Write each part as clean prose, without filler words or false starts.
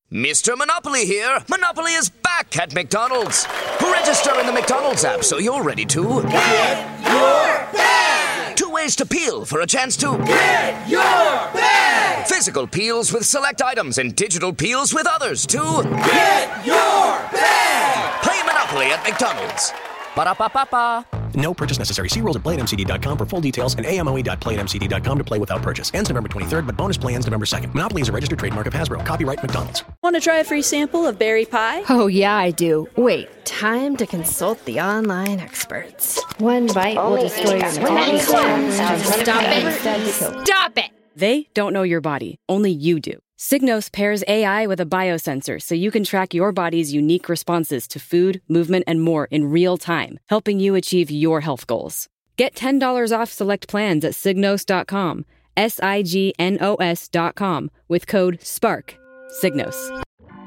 Mr. Monopoly here. Monopoly is back at McDonald's. Register in the McDonald's app so you're ready to get your bag. 2 ways to peel for a chance to get your bag. Physical peels with select items and digital peels with others to get your bag. Play Monopoly at McDonald's. Ba-da-ba-ba-ba. No purchase necessary. See rules at playatmcd.com for full details and amoe.playatmcd.com to play without purchase. Ends November 23rd, but bonus play ends November 2nd. Monopoly is a registered trademark of Hasbro. Copyright McDonald's. Want to try a free sample of berry pie? Oh, yeah, I do. Wait, time to consult the online experts. One bite will destroy your metabolism. Stop it. Stop it. They don't know your body. Only you do. Signos pairs AI with a biosensor so you can track your body's unique responses to food, movement, and more in real time, helping you achieve your health goals. Get $10 off select plans at Signos.com, SIGNOS.com, with code SPARK. Signos.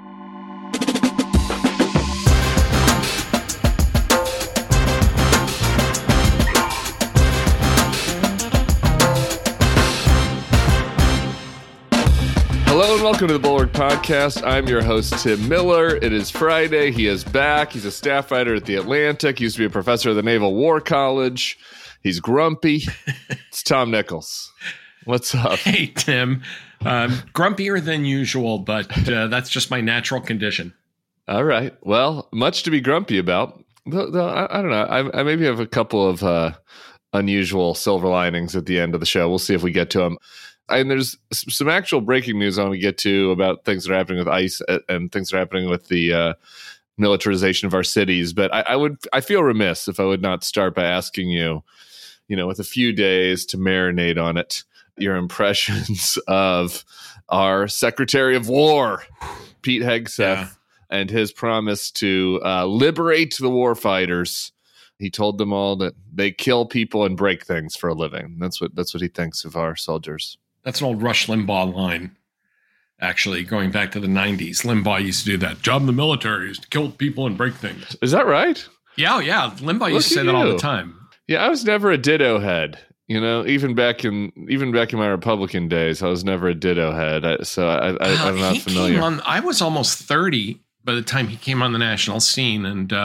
Hello and welcome to the Bulwark Podcast. I'm your host, Tim Miller. It is Friday. He is back. He's a staff writer at The Atlantic. He used to be a professor at the Naval War College. He's grumpy. It's Tom Nichols. What's up? Hey, Tim. Grumpier than usual, but that's just my natural condition. All right. Well, much to be grumpy about. Though, I don't know. I maybe have a couple of unusual silver linings at the end of the show. We'll see if we get to them. And there's some actual breaking news I want to get to about things that are happening with ICE and things that are happening with the militarization of our cities. But I feel remiss if I would not start by asking you, with a few days to marinate on it, your impressions of our Secretary of War, Pete Hegseth, and his promise to liberate the war fighters. He told them all that they kill people and break things for a living. That's what he thinks of our soldiers. That's an old Rush Limbaugh line, actually, going back to the 90s. Limbaugh used to do that. Job in the military is to kill people and break things. Is that right? Yeah. Limbaugh used to say that all the time. Yeah, I was never a ditto head. Even back in my Republican days, I was never a ditto head. I'm not familiar. I was almost 30 by the time he came on the national scene, and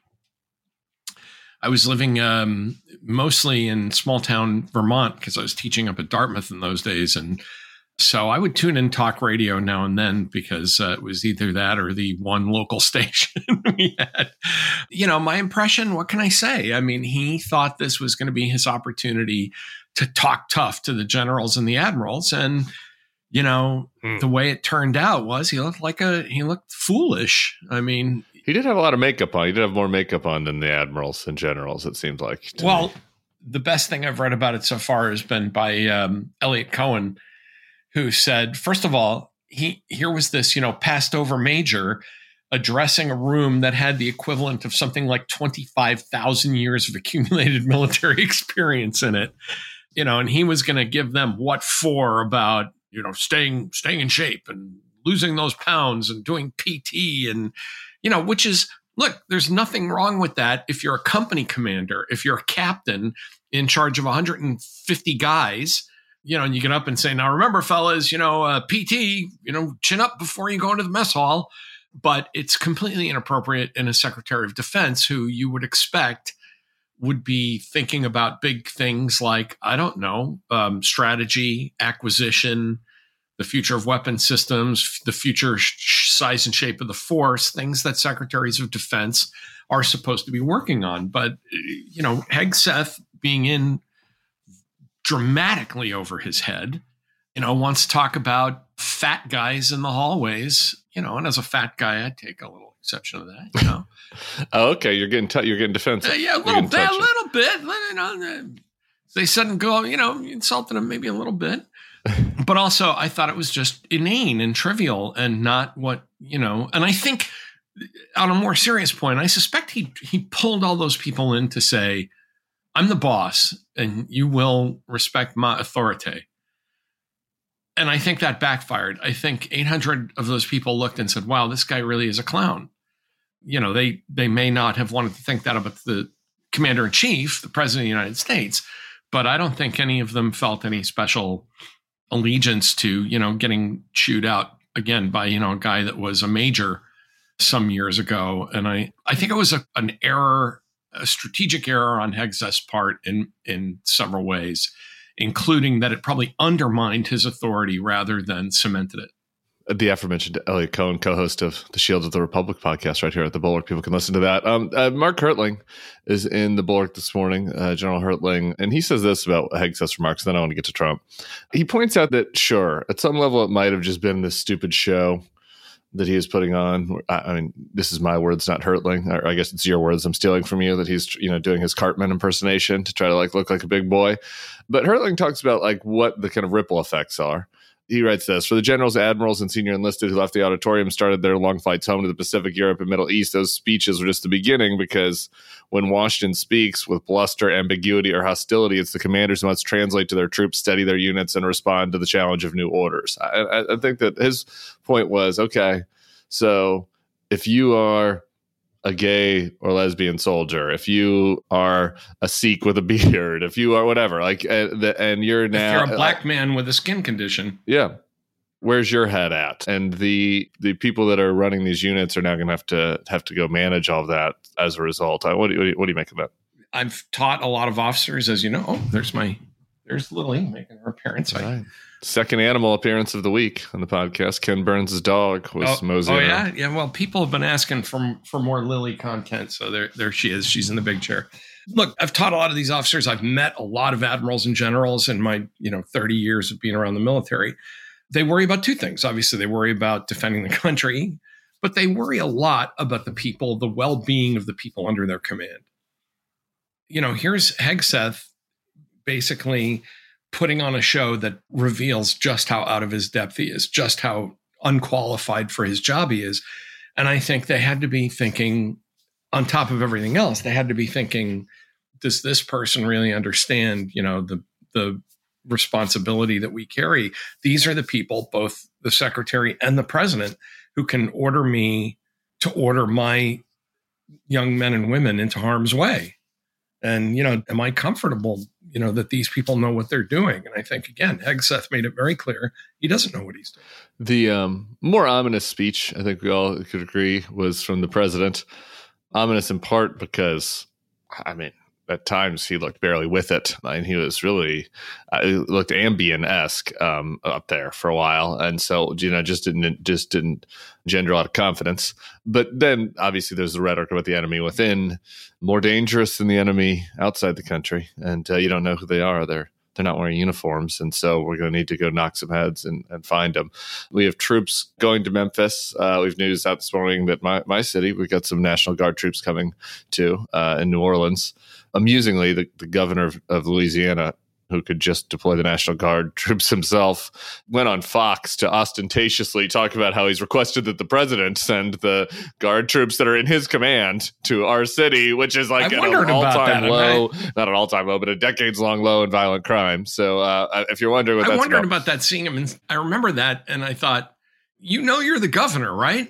I was living mostly in small town Vermont because I was teaching up at Dartmouth in those days. And so I would tune in talk radio now and then because it was either that or the one local station we had. My impression, what can I say? I mean, he thought this was going to be his opportunity to talk tough to the generals and the admirals. And, the way it turned out was he looked foolish. I mean, he did have a lot of makeup on. He did have more makeup on than the admirals and generals, it seems like. Well, the best thing I've read about it so far has been by Elliot Cohen, who said, first of all, here was this, passed over major addressing a room that had the equivalent of something like 25,000 years of accumulated military experience in it, and he was going to give them what for about, staying in shape and losing those pounds and doing PT and, which is, look, there's nothing wrong with that. If you're a company commander, if you're a captain in charge of 150 guys, and you get up and say, now remember, fellas, PT, chin up before you go into the mess hall. But it's completely inappropriate in a Secretary of Defense who you would expect would be thinking about big things like, I don't know, strategy, acquisition, the future of weapon systems, the future size and shape of the force, things that secretaries of defense are supposed to be working on. But, Hegseth being in dramatically over his head, wants to talk about fat guys in the hallways, and as a fat guy, I take a little exception to that, Oh, okay. You're getting defensive. Yeah, a little bit. They suddenly go, insulted him maybe a little bit. But also, I thought it was just inane and trivial and not what, and I think on a more serious point, I suspect he pulled all those people in to say, I'm the boss and you will respect my authority. And I think that backfired. I think 800 of those people looked and said, wow, this guy really is a clown. They may not have wanted to think that about the commander in chief, the president of the United States, but I don't think any of them felt any special allegiance to, getting chewed out again, by, a guy that was a major some years ago. And I think it was an error, a strategic error on Hegseth's part in several ways, including that it probably undermined his authority rather than cemented it. The aforementioned Elliot Cohen, co-host of the Shields of the Republic podcast right here at the Bulwark. People can listen to that. Mark Hertling is in the Bulwark this morning, General Hertling, and he says this about Hegseth's remarks. Then I want to get to Trump. He points out that, sure, at some level it might have just been this stupid show that he is putting on. I mean, this is my words, not Hertling. Or I guess it's your words I'm stealing from you, that he's, doing his Cartman impersonation to try to look like a big boy. But Hertling talks about what the kind of ripple effects are. He writes this: for the generals, admirals, and senior enlisted who left the auditorium, started their long flights home to the Pacific, Europe, and Middle East, those speeches were just the beginning, because when Washington speaks with bluster, ambiguity, or hostility, it's the commanders who must translate to their troops, steady their units, and respond to the challenge of new orders. I think that his point was, okay, so if you are a gay or lesbian soldier, if you are a Sikh with a beard, if you are whatever, and you're now... If you're a black man with a skin condition. Yeah. Where's your head at? And the people that are running these units are now going to have to go manage all of that as a result. What do you make of that? I've taught a lot of officers, as you know. Oh, there's Lily making her appearance. Right. Second animal appearance of the week on the podcast. Ken Burns' dog was moseying. Oh yeah, yeah. Well, people have been asking for more Lily content, so there she is. She's in the big chair. Look, I've taught a lot of these officers. I've met a lot of admirals and generals in my 30 years of being around the military. They worry about two things. Obviously, they worry about defending the country, but they worry a lot about the people, the well-being of the people under their command. Here's Hegseth basically putting on a show that reveals just how out of his depth he is, just how unqualified for his job he is. And I think they had to be thinking, on top of everything else, they had to be thinking, does this person really understand, the responsibility that we carry? These are the people, both the secretary and the president, who can order me to order my young men and women into harm's way. And, am I comfortable, that these people know what they're doing? And I think, again, Hegseth made it very clear he doesn't know what he's doing. The more ominous speech, I think we all could agree, was from the president. Ominous in part because, at times he looked barely with it. And he was really, looked Ambien-esque up there for a while. And so, just didn't engender a lot of confidence. But then obviously there's the rhetoric about the enemy within, more dangerous than the enemy outside the country. And you don't know who they are. They're not wearing uniforms. And so we're going to need to go knock some heads and find them. We have troops going to Memphis. We've news out this morning that my city, we've got some National Guard troops coming to in New Orleans. Amusingly, the governor of Louisiana, who could just deploy the National Guard troops himself, went on Fox to ostentatiously talk about how he's requested that the president send the Guard troops that are in his command to our city, which is like an all-time low, not an all-time low, but a decades-long low in violent crime. So if you're wondering what that's about. I wondered about that, seeing him, and I remember that, and I thought, you're the governor, right?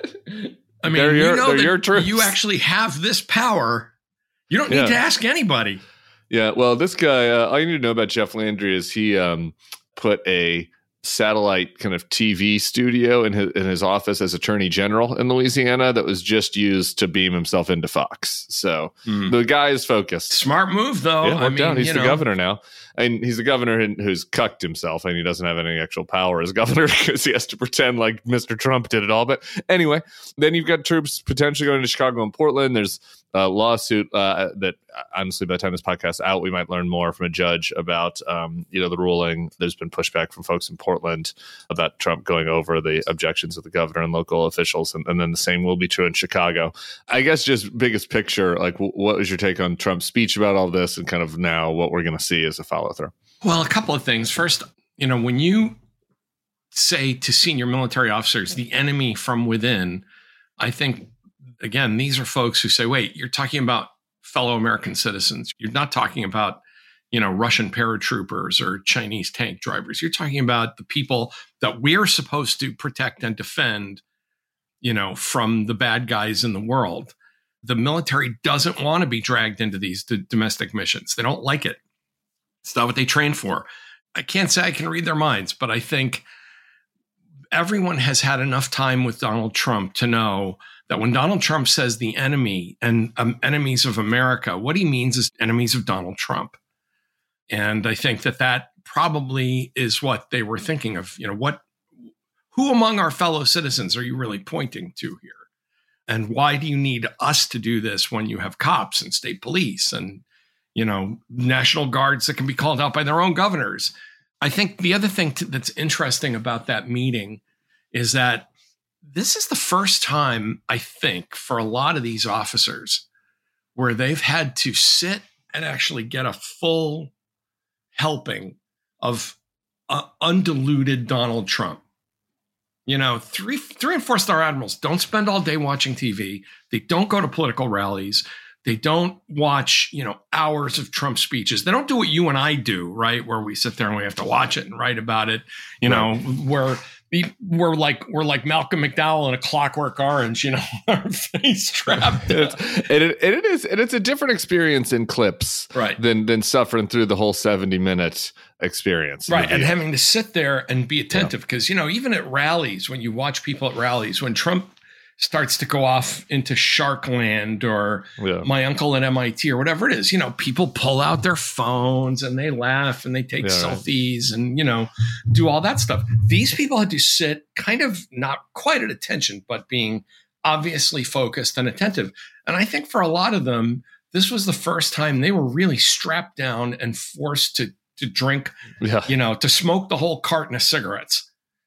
I mean, they're your troops. You actually have this power. You don't need to ask anybody. Yeah, well, this guy, all you need to know about Jeff Landry is he put a satellite kind of TV studio in his office as Attorney General in Louisiana that was just used to beam himself into Fox. So the guy is focused. Smart move, though. Yeah, he's the governor now. And he's the governor who's cucked himself, and he doesn't have any actual power as governor because he has to pretend like Mr. Trump did it all. But anyway, then you've got troops potentially going to Chicago and Portland. There's a lawsuit that, honestly, by the time this podcast is out, we might learn more from a judge about, the ruling. There's been pushback from folks in Portland about Trump going over the objections of the governor and local officials. And then the same will be true in Chicago. I guess just biggest picture, what was your take on Trump's speech about all this and kind of now what we're going to see as a follow through? Well, a couple of things. First, when you say to senior military officers, the enemy from within, I think, again, these are folks who say, wait, you're talking about fellow American citizens. You're not talking about, Russian paratroopers or Chinese tank drivers. You're talking about the people that we're supposed to protect and defend, from the bad guys in the world. The military doesn't want to be dragged into these domestic missions. They don't like it. It's not what they train for. I can't say I can read their minds, but I think everyone has had enough time with Donald Trump to know that when Donald Trump says the enemy and enemies of America, what he means is enemies of Donald Trump. And I think that probably is what they were thinking of. Who among our fellow citizens are you really pointing to here? And why do you need us to do this when you have cops and state police and, National Guards that can be called out by their own governors? I think the other thing that's interesting about that meeting is that this is the first time, I think, for a lot of these officers where they've had to sit and actually get a full helping of undiluted Donald Trump. Three and 4-star admirals don't spend all day watching TV. They don't go to political rallies. They don't watch, hours of Trump speeches. They don't do what you and I do, right? Where we sit there and we have to watch it and write about it, where we're like Malcolm McDowell in A Clockwork Orange, our face strapped. It's a different experience in clips, right? Than suffering through the whole 70-minute experience, right? And having to sit there and be attentive because even at rallies, when you watch people at rallies, when Trump starts to go off into Shark Land or My Uncle at MIT or whatever it is, people pull out their phones and they laugh and they take selfies and, do all that stuff. These people had to sit kind of not quite at attention, but being obviously focused and attentive. And I think for a lot of them, this was the first time they were really strapped down and forced to drink, to smoke the whole carton of cigarettes.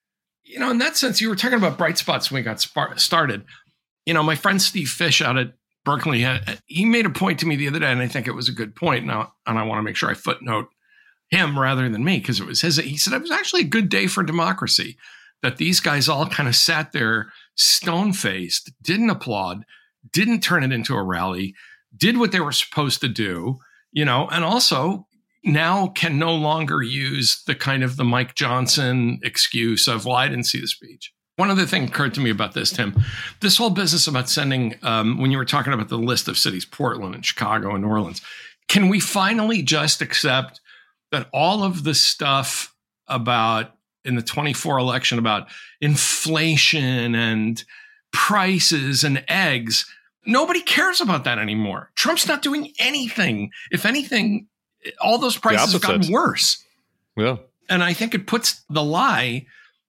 In that sense, you were talking about bright spots when we got started. My friend Steve Fish out at Berkeley, he made a point to me the other day, and I think it was a good point. Now, and I want to make sure I footnote him rather than me because it was his. He said it was actually a good day for democracy, that these guys all kind of sat there stone-faced, didn't applaud, didn't turn it into a rally, did what they were supposed to do, and also now can no longer use the kind of the Mike Johnson excuse of, well, I didn't see the speech. One other thing occurred to me about this, Tim. This whole business about sending, when you were talking about the list of cities, Portland and Chicago and New Orleans, can we finally just accept that all of the stuff about in the 24 election about inflation and prices and eggs, nobody cares about that anymore. Trump's not doing anything. If anything, all those prices have gotten worse. Yeah. And I think it puts the lie,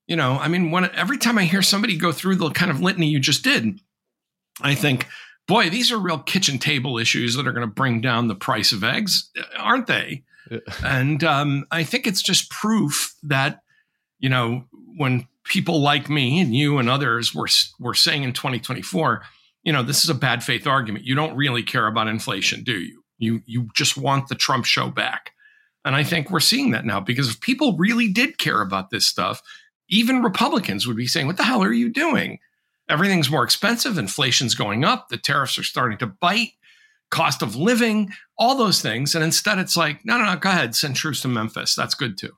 every time I hear somebody go through the kind of litany you just did, I think, boy, these are real kitchen table issues that are going to bring down the price of eggs, aren't they? Yeah. And I think it's just proof that, when people like me and you and others were saying in 2024, this is a bad faith argument. You don't really care about inflation, do you? You just want the Trump show back. And I think we're seeing that now because if people really did care about this stuff, even Republicans would be saying, what the hell are you doing? Everything's more expensive. Inflation's going up. The tariffs are starting to bite. Cost of living, all those things. And instead it's like, no, go ahead. Send troops to Memphis. That's good too.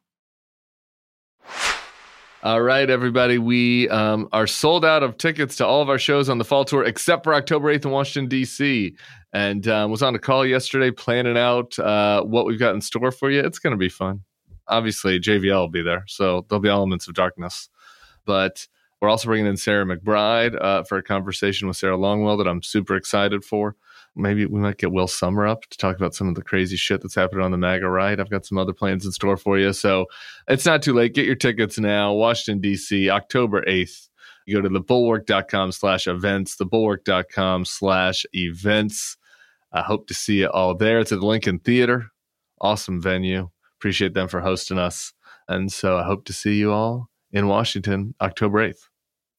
All right, everybody. We are sold out of tickets to all of our shows on the fall tour, except for October 8th in Washington, D.C. And was on a call yesterday planning out what we've got in store for you. It's going to be fun. Obviously, JVL will be there, so there'll be elements of darkness. But we're also bringing in Sarah McBride for a conversation with Sarah Longwell that I'm super excited for. Maybe we might get Will Sommer up to talk about some of the crazy shit that's happening on the MAGA right. I've got some other plans in store for you. So it's not too late. Get your tickets now. Washington, D.C., October 8th. You go to thebulwark.com/events, thebulwark.com/events. I hope to see you all there. It's at the Lincoln Theater. Awesome venue. Appreciate them for hosting us. And so I hope to see you all in Washington, October 8th.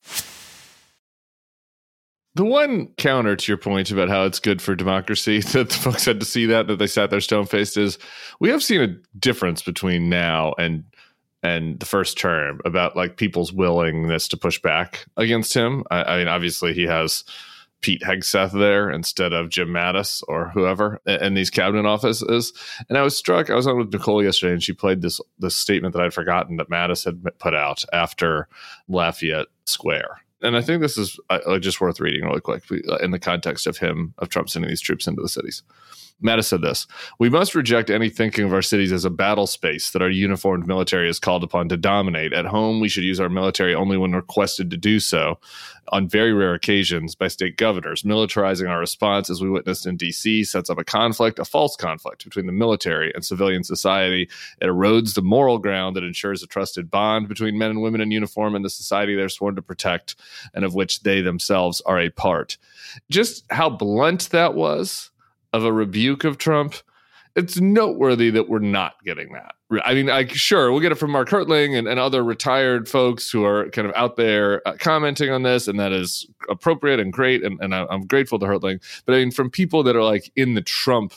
The one counter to your point about how it's good for democracy that the folks had to see that they sat there stone-faced is we have seen a difference between now and the first term about like people's willingness to push back against him. I mean, obviously he has Pete Hegseth there instead of Jim Mattis or whoever in these cabinet offices. And I was struck. I was on with Nicole yesterday and she played this statement that I'd forgotten that Mattis had put out after Lafayette Square. And I think this is just worth reading really quick in the context of Trump sending these troops into the cities. Mattis said this: "We must reject any thinking of our cities as a battle space that our uniformed military is called upon to dominate. At home, we should use our military only when requested to do so, on very rare occasions by state governors. Militarizing our response, as we witnessed in D.C., sets up a false conflict between the military and civilian society. It erodes the moral ground that ensures a trusted bond between men and women in uniform and the society they're sworn to protect and of which they themselves are a part." Just how blunt that was of a rebuke of Trump, it's noteworthy that we're not getting that. I mean, sure, we'll get it from Mark Hertling and other retired folks who are kind of out there commenting on this, and that is appropriate and great, and I'm grateful to Hertling. But I mean, from people that are like in the Trump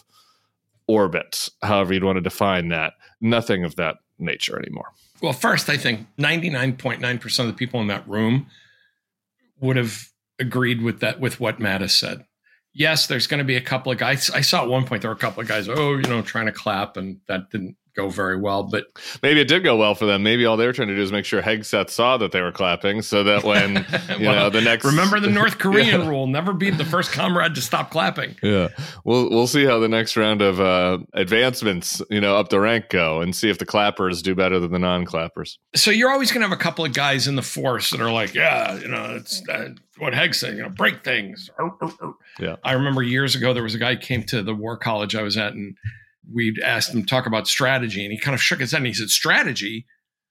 orbit, however you'd want to define that, nothing of that nature anymore. Well, first, I think 99.9% of the people in that room would have agreed with what Mattis said. Yes, there's going to be a couple of guys. I saw at one point there were a couple of guys, trying to clap, and that didn't go very well. But maybe it did go well for them. Maybe all they were trying to do is make sure Hegseth saw that they were clapping, so that when the next. Remember the North Korean rule: never be the first comrade to stop clapping. Yeah, we'll see how the next round of advancements, up the rank go, and see if the clappers do better than the non-clappers. So you're always going to have a couple of guys in the force that are like, it's what Heg said, break things. Yeah, I remember years ago there was a guy who came to the war college I was at, and we'd asked him to talk about strategy, and he kind of shook his head and he said, strategy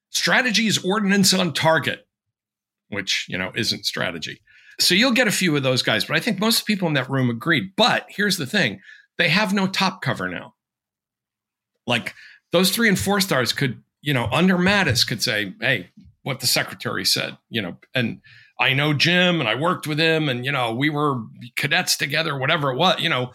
is ordnance on target, which, isn't strategy. So you'll get a few of those guys, but I think most people in that room agreed. But here's the thing. They have no top cover now. Like those 3 and 4 stars could, under Mattis could say, hey, what the secretary said, and I know Jim and I worked with him and, we were cadets together, whatever it was,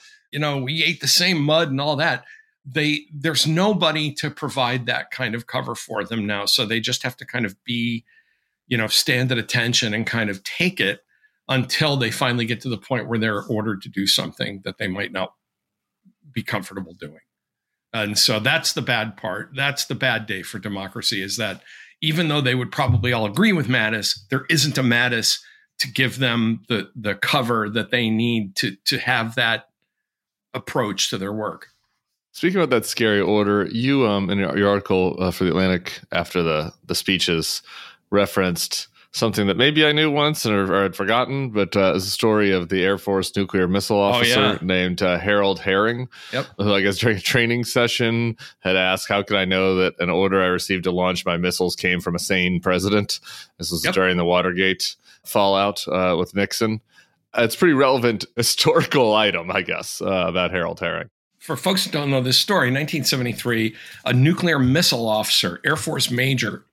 we ate the same mud and all that. There's nobody to provide that kind of cover for them now. So they just have to kind of be, stand at attention and kind of take it until they finally get to the point where they're ordered to do something that they might not be comfortable doing. And so that's the bad part. That's the bad day for democracy, is that even though they would probably all agree with Mattis, there isn't a Mattis to give them the cover that they need to have that approach to their work. Speaking about that scary order, you in your article for The Atlantic after the speeches referenced something that maybe I knew once or had forgotten, but it's a story of the Air Force nuclear missile officer named Harold Herring, who I guess during a training session had asked, how could I know that an order I received to launch my missiles came from a sane president? This was during the Watergate fallout with Nixon. It's a pretty relevant historical item, I guess, about Harold Herring. For folks who don't know this story, in 1973, a nuclear missile officer, Air Force major,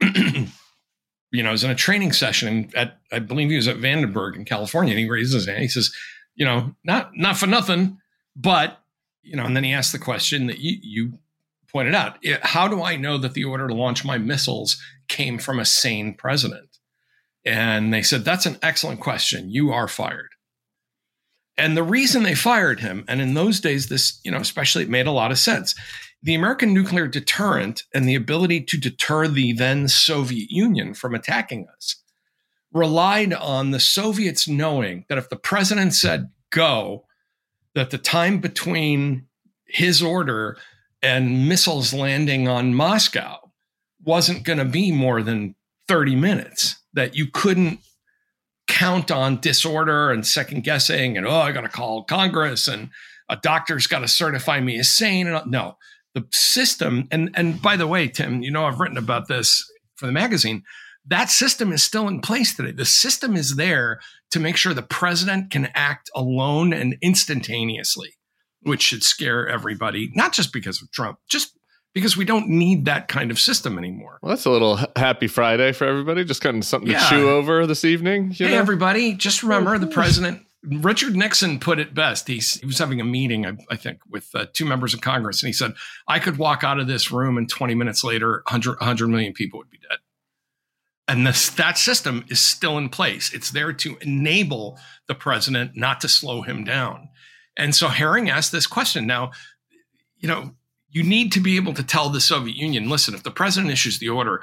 was in a training session I believe he was at Vandenberg in California, and he raises his hand. He says, not for nothing, but, and then he asked the question that you pointed out. How do I know that the order to launch my missiles came from a sane president? And they said, that's an excellent question. You are fired. And the reason they fired him, and in those days, this, especially, it made a lot of sense. The American nuclear deterrent and the ability to deter the then Soviet Union from attacking us relied on the Soviets knowing that if the president said go, that the time between his order and missiles landing on Moscow wasn't going to be more than 30 minutes, that you couldn't count on disorder and second guessing and, I got to call Congress and a doctor's got to certify me as sane. No, the system. And by the way, Tim, I've written about this for the magazine. That system is still in place today. The system is there to make sure the president can act alone and instantaneously, which should scare everybody, not just because of Trump, just because we don't need that kind of system anymore. Well, that's a little happy Friday for everybody. Just kind of something to chew over this evening. Hey, everybody, just remember the president, Richard Nixon, put it best. He was having a meeting, I think, with 2 members of Congress. And he said, I could walk out of this room and 20 minutes later, 100 million people would be dead. And that system is still in place. It's there to enable the president, not to slow him down. And so Herring asked this question. Now, you need to be able to tell the Soviet Union, listen, if the president issues the order,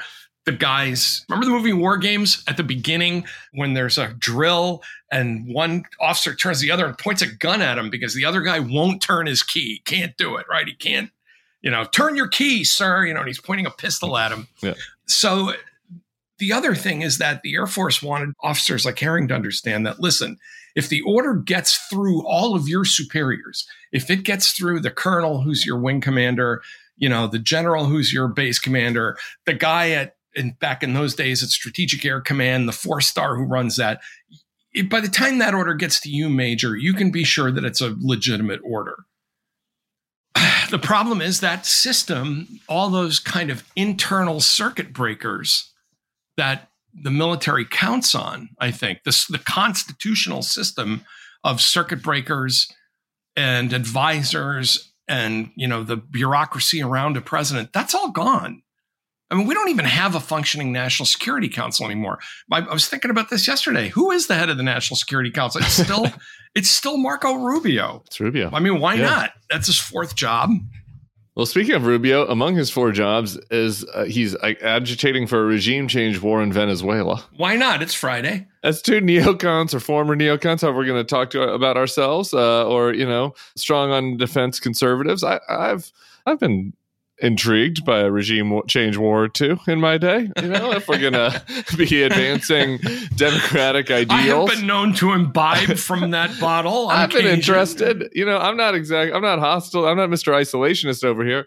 the guys, remember the movie War Games at the beginning when there's a drill and one officer turns the other and points a gun at him because the other guy won't turn his key. Can't do it, right? He can't, turn your key, sir. And he's pointing a pistol at him. Yeah. So the other thing is that the Air Force wanted officers like Herring to understand that, listen, if the order gets through all of your superiors, if it gets through the colonel who's your wing commander, the general who's your base commander, the guy back in those days at Strategic Air Command, the 4-star who runs that, by the time that order gets to you, Major, you can be sure that it's a legitimate order. The problem is that system, all those kind of internal circuit breakers that the military counts on, I think, the constitutional system of circuit breakers and advisors and, the bureaucracy around a president, that's all gone. I mean, we don't even have a functioning National Security Council anymore. I was thinking about this yesterday. Who is the head of the National Security Council? It's still Marco Rubio. It's Rubio. I mean, why not? That's his 4th job. Well, speaking of Rubio, among his 4 jobs is he's agitating for a regime change war in Venezuela. Why not? It's Friday. As 2 neocons or former neocons, however we're going to talk about ourselves, or strong on defense conservatives. I've been intrigued by a regime change war or two in my day. If we're going to be advancing democratic ideals. I have been known to imbibe from that bottle. I've been interested. I'm not hostile. I'm not Mr. Isolationist over here.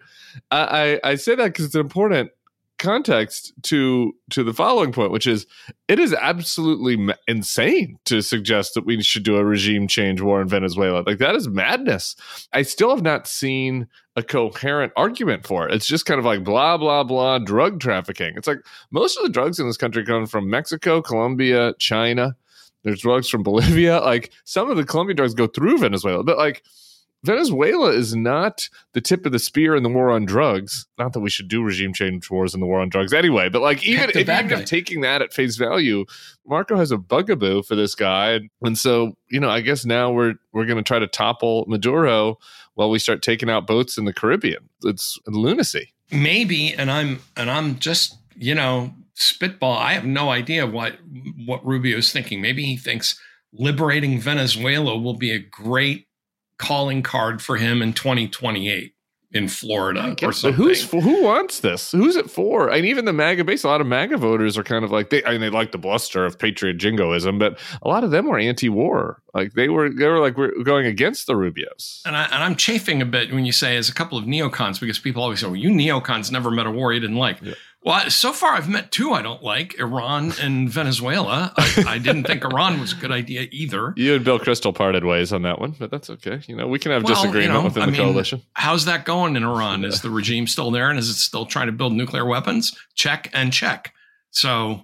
I say that because it's an important context to the following point, which is it is absolutely insane to suggest that we should do a regime change war in Venezuela. Like, that is madness. I still have not seen a coherent argument for it. It's just kind of like blah, blah, blah, drug trafficking. It's like most of the drugs in this country come from Mexico, Colombia, China. There's drugs from Bolivia. Like, some of the Colombian drugs go through Venezuela, but like, Venezuela is not the tip of the spear in the war on drugs. Not that we should do regime change wars in the war on drugs anyway, but like even if taking that at face value, Marco has a bugaboo for this guy. And so, I guess now we're going to try to topple Maduro while we start taking out boats in the Caribbean. It's lunacy. Maybe, and I'm just, spitball. I have no idea what Rubio's thinking. Maybe he thinks liberating Venezuela will be a great calling card for him in 2028 in Florida or something. Who wants this? Who's it for? And even the MAGA base, a lot of MAGA voters are kind of like, they like the bluster of patriot jingoism, but a lot of them were anti-war. Like they were like, we're going against the Rubios. And I'm chafing a bit when you say as a couple of neocons, because people always say, well, you neocons never met a war you didn't like. Yeah. Well, so far I've met 2 I don't like, Iran and Venezuela. I didn't think Iran was a good idea either. You and Bill Kristol parted ways on that one, but that's okay. We can have disagreement within the coalition. How's that going in Iran? Is the regime still there, and is it still trying to build nuclear weapons? Check and check. So,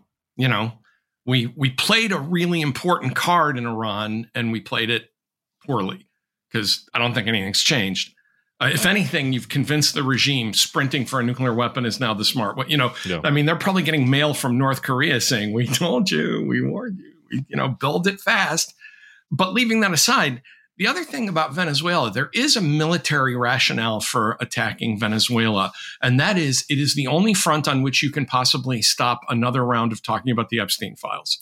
we played a really important card in Iran, and we played it poorly because I don't think anything's changed. If anything, you've convinced the regime sprinting for a nuclear weapon is now the smart way. I mean, they're probably getting mail from North Korea saying, we told you, we warned you, build it fast. But leaving that aside, the other thing about Venezuela, there is a military rationale for attacking Venezuela. And that is, it is the only front on which you can possibly stop another round of talking about the Epstein files.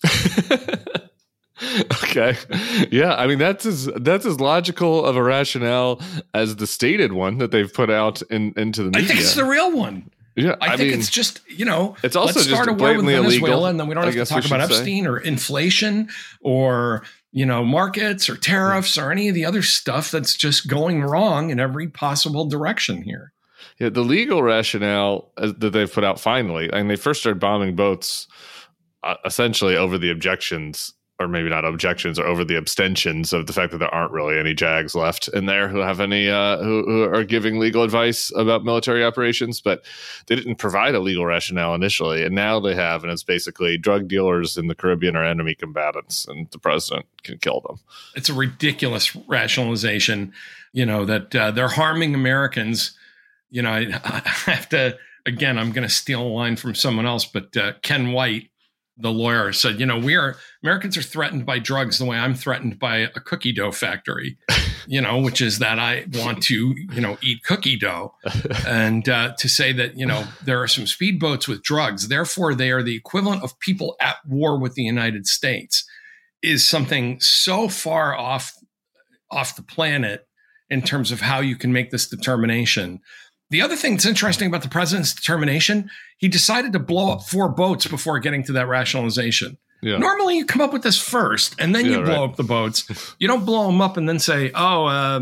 Okay. Yeah. I mean, that's as logical of a rationale as the stated one that they've put out into the media. I think it's the real one. Yeah. I think it's just, it's also let's start just a war with Venezuela illegal, and then we don't have to talk about Epstein or inflation or, markets or tariffs or any of the other stuff that's just going wrong in every possible direction here. Yeah. The legal rationale that they've put out finally, and they first started bombing boats essentially over the objections, or maybe not objections, or over the abstentions of the fact that there aren't really any JAGs left in there who have any who are giving legal advice about military operations, but they didn't provide a legal rationale initially, and now they have, and it's basically drug dealers in the Caribbean are enemy combatants, and the president can kill them. It's a ridiculous rationalization, that they're harming Americans. I have to, again, I'm going to steal a line from someone else, but Ken White, the lawyer, said, Americans are threatened by drugs the way I'm threatened by a cookie dough factory. which is that I want to, eat cookie dough, and to say that, there are some speedboats with drugs, therefore they are the equivalent of people at war with the United States, is something so far off the planet in terms of how you can make this determination. The other thing that's interesting about the president's determination, he decided to blow up 4 boats before getting to that rationalization. Yeah. Normally you come up with this first and then you blow up the boats. You don't blow them up and then say, I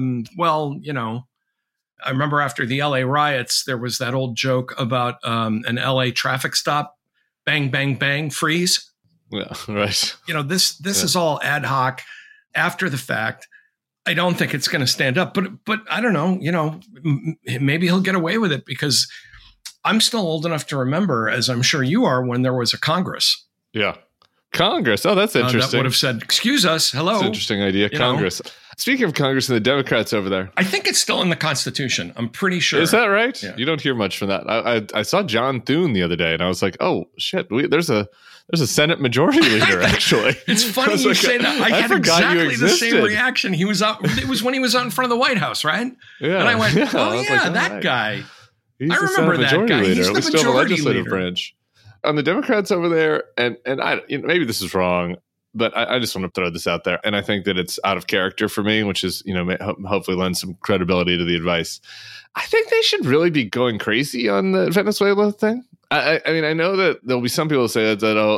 remember after the LA riots, there was that old joke about an LA traffic stop, bang, bang, bang, freeze. Yeah, right. This is all ad hoc after the fact. I don't think it's going to stand up, but I don't know, maybe he'll get away with it, because I'm still old enough to remember, as I'm sure you are, when there was a Congress. Yeah. Congress. Oh, that's interesting. That would have said, excuse us. Hello. That's an interesting idea. Congress. Speaking of Congress and the Democrats over there. I think it's still in the Constitution. I'm pretty sure. Is that right? Yeah. You don't hear much from that. I saw John Thune the other day, and I was like, oh, shit. There's a Senate majority leader, actually. It's funny you say that. I had exactly the same reaction. He was out. It was when he was out in front of the White House, right? Yeah. And I went, that guy. I remember that guy. Leader. He's the still majority legislative leader. Branch. On the Democrats over there, and I, maybe this is wrong, but I just want to throw this out there. And I think that it's out of character for me, which is, hopefully lend some credibility to the advice. I think they should really be going crazy on the Venezuela thing. I mean, I know that there'll be some people who say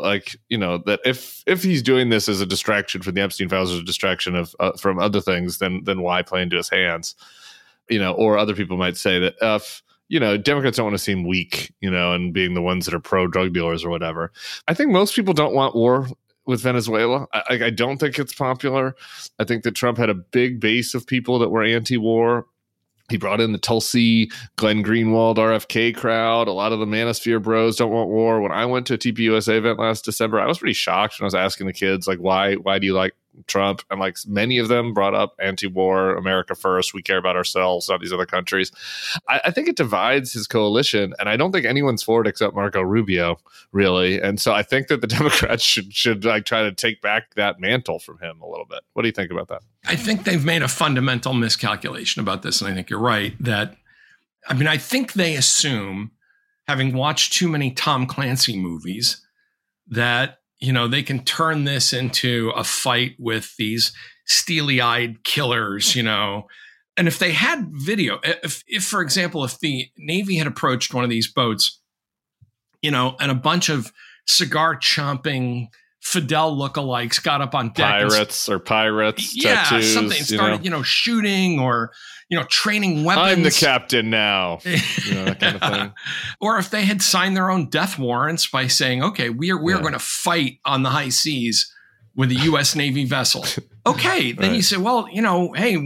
that if he's doing this as a distraction from the Epstein files, as a distraction of from other things, then why play into his hands? Or other people might say that if Democrats don't want to seem weak, and being the ones that are pro drug dealers or whatever. I think most people don't want war with Venezuela. I don't think it's popular. I think that Trump had a big base of people that were anti-war. He brought in the Tulsi, Glenn Greenwald, RFK crowd. A lot of the Manosphere bros don't want war. When I went to a TPUSA event last December, I was pretty shocked when I was asking the kids, why do you like Trump? And many of them brought up anti-war, America first. We care about ourselves, not these other countries. I think it divides his coalition, and I don't think anyone's for it except Marco Rubio, really. And so I think that the Democrats should try to take back that mantle from him a little bit. What do you think about that? I think they've made a fundamental miscalculation about this, and I think you're right that, I think they assume, having watched too many Tom Clancy movies, that they can turn this into a fight with these steely-eyed killers, And if they had video, if for example, if the Navy had approached one of these boats, and a bunch of cigar-chomping Fidel lookalikes got up on deck. Pirates, tattoos. Something started, shooting or, training weapons. I'm the captain now. That kind of thing. Or if they had signed their own death warrants by saying, okay, we're going to fight on the high seas with a U.S. Navy vessel. Okay. Then you say, well, hey,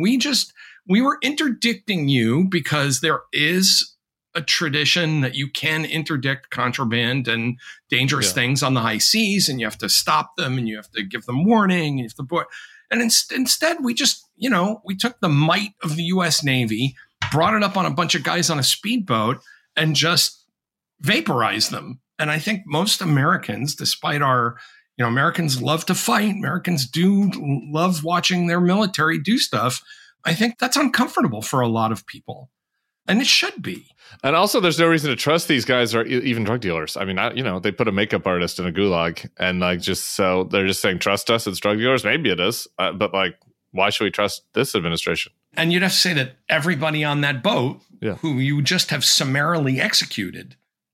we were interdicting you because there is a tradition that you can interdict contraband and dangerous things on the high seas, and you have to stop them and you have to give them warning. And you have to and instead we just, we took the might of the U.S. Navy, brought it up on a bunch of guys on a speedboat and just vaporized them. And I think most Americans, despite our, Americans love to fight. Americans do love watching their military do stuff. I think that's uncomfortable for a lot of people. And it should be. And also, there's no reason to trust these guys or even drug dealers. I mean, they put a makeup artist in a gulag, and they're just saying, trust us, it's drug dealers. Maybe it is. But why should we trust this administration? And you'd have to say that everybody on that boat who you just have summarily executed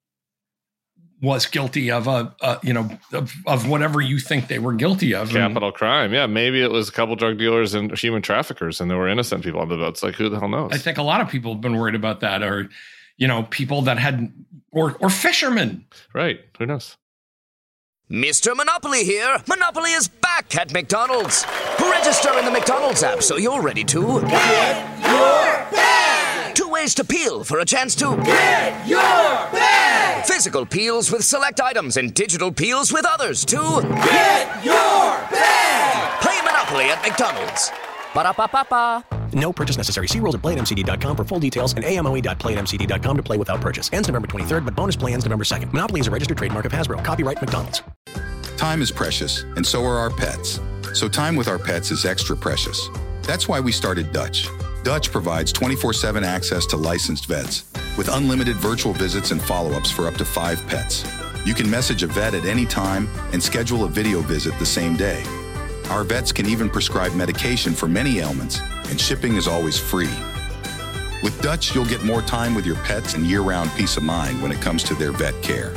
was guilty of of whatever you think they were guilty of. Capital crime. Yeah. Maybe it was a couple drug dealers and human traffickers, and there were innocent people on the boats. Who the hell knows? I think a lot of people have been worried about that, or, people that had, or fishermen. Right. Who knows? Mr. Monopoly here. Monopoly is back at McDonald's. Register in the McDonald's app so you're ready to get your bag. 2 ways to peel for a chance to get your bag. Physical peels with select items and digital peels with others to get your bag. Play Monopoly at McDonald's. Ba-da-ba-ba-ba. No purchase necessary. See rules at playatmcd.com for full details and amoe.playatmcd.com to play without purchase. Ends November 23rd, but bonus play ends November 2nd. Monopoly is a registered trademark of Hasbro. Copyright McDonald's. Time is precious, and so are our pets. So time with our pets is extra precious. That's why we started Dutch. Dutch provides 24/7 access to licensed vets with unlimited virtual visits and follow-ups for up to 5 pets. You can message a vet at any time and schedule a video visit the same day. Our vets can even prescribe medication for many ailments, and shipping is always free. With Dutch, you'll get more time with your pets and year-round peace of mind when it comes to their vet care.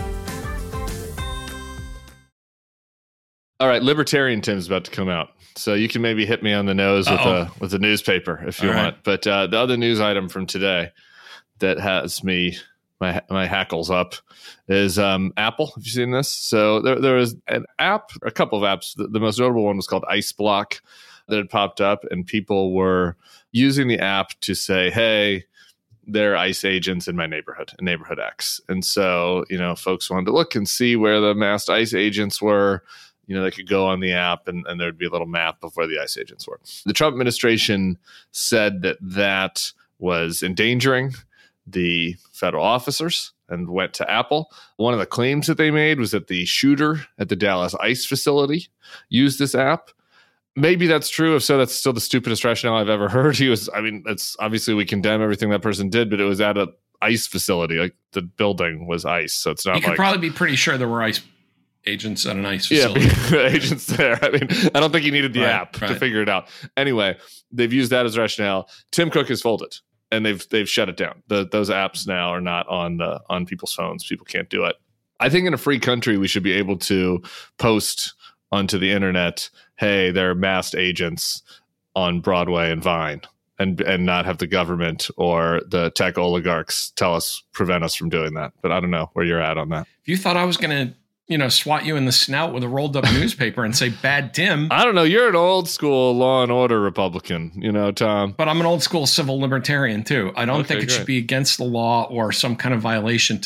All right, Libertarian Tim's about to come out, so you can maybe hit me on the nose with a newspaper if you want. But the other news item from today that has me my hackles up is Apple. Have you seen this? So there was an app, a couple of apps. The most notable one was called Ice Block that had popped up, and people were using the app to say, hey, there are ICE agents in my neighborhood, in neighborhood X. And so, folks wanted to look and see where the masked ICE agents were. They could go on the app and there'd be a little map of where the ICE agents were. The Trump administration said that was endangering the federal officers and went to Apple. One of the claims that they made was that the shooter at the Dallas ICE facility used this app. Maybe that's true. If so, that's still the stupidest rationale I've ever heard. It's obviously we condemn everything that person did, but it was at a ICE facility. Like the building was ICE. So it's not you could probably be pretty sure there were ICE agents at an ICE facility. Yeah, agents there. I don't think you needed the app to figure it out. Anyway, they've used that as rationale. Tim Cook has folded, and they've shut it down. Those apps now are not on people's phones. People can't do it. I think in a free country, we should be able to post onto the internet, hey, there are masked agents on Broadway and Vine, and not have the government or the tech oligarchs prevent us from doing that. But I don't know where you're at on that. If you thought I was going to swat you in the snout with a rolled up newspaper and say, bad Tim. I don't know. You're an old school law and order Republican, Tom. But I'm an old school civil libertarian too. I don't think it should be against the law or some kind of violation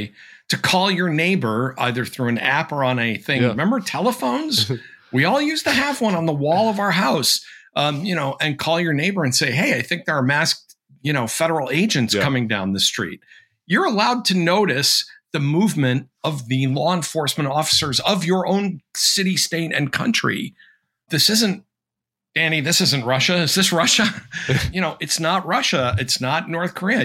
to call your neighbor either through an app or on a thing. Yeah. Remember telephones? We all used to have one on the wall of our house, and call your neighbor and say, hey, I think there are masked, federal agents coming down the street. You're allowed to notice the movement of the law enforcement officers of your own city, state, and country. This isn't, Danny, this isn't Russia. Is this Russia? It's not Russia. It's not North Korea.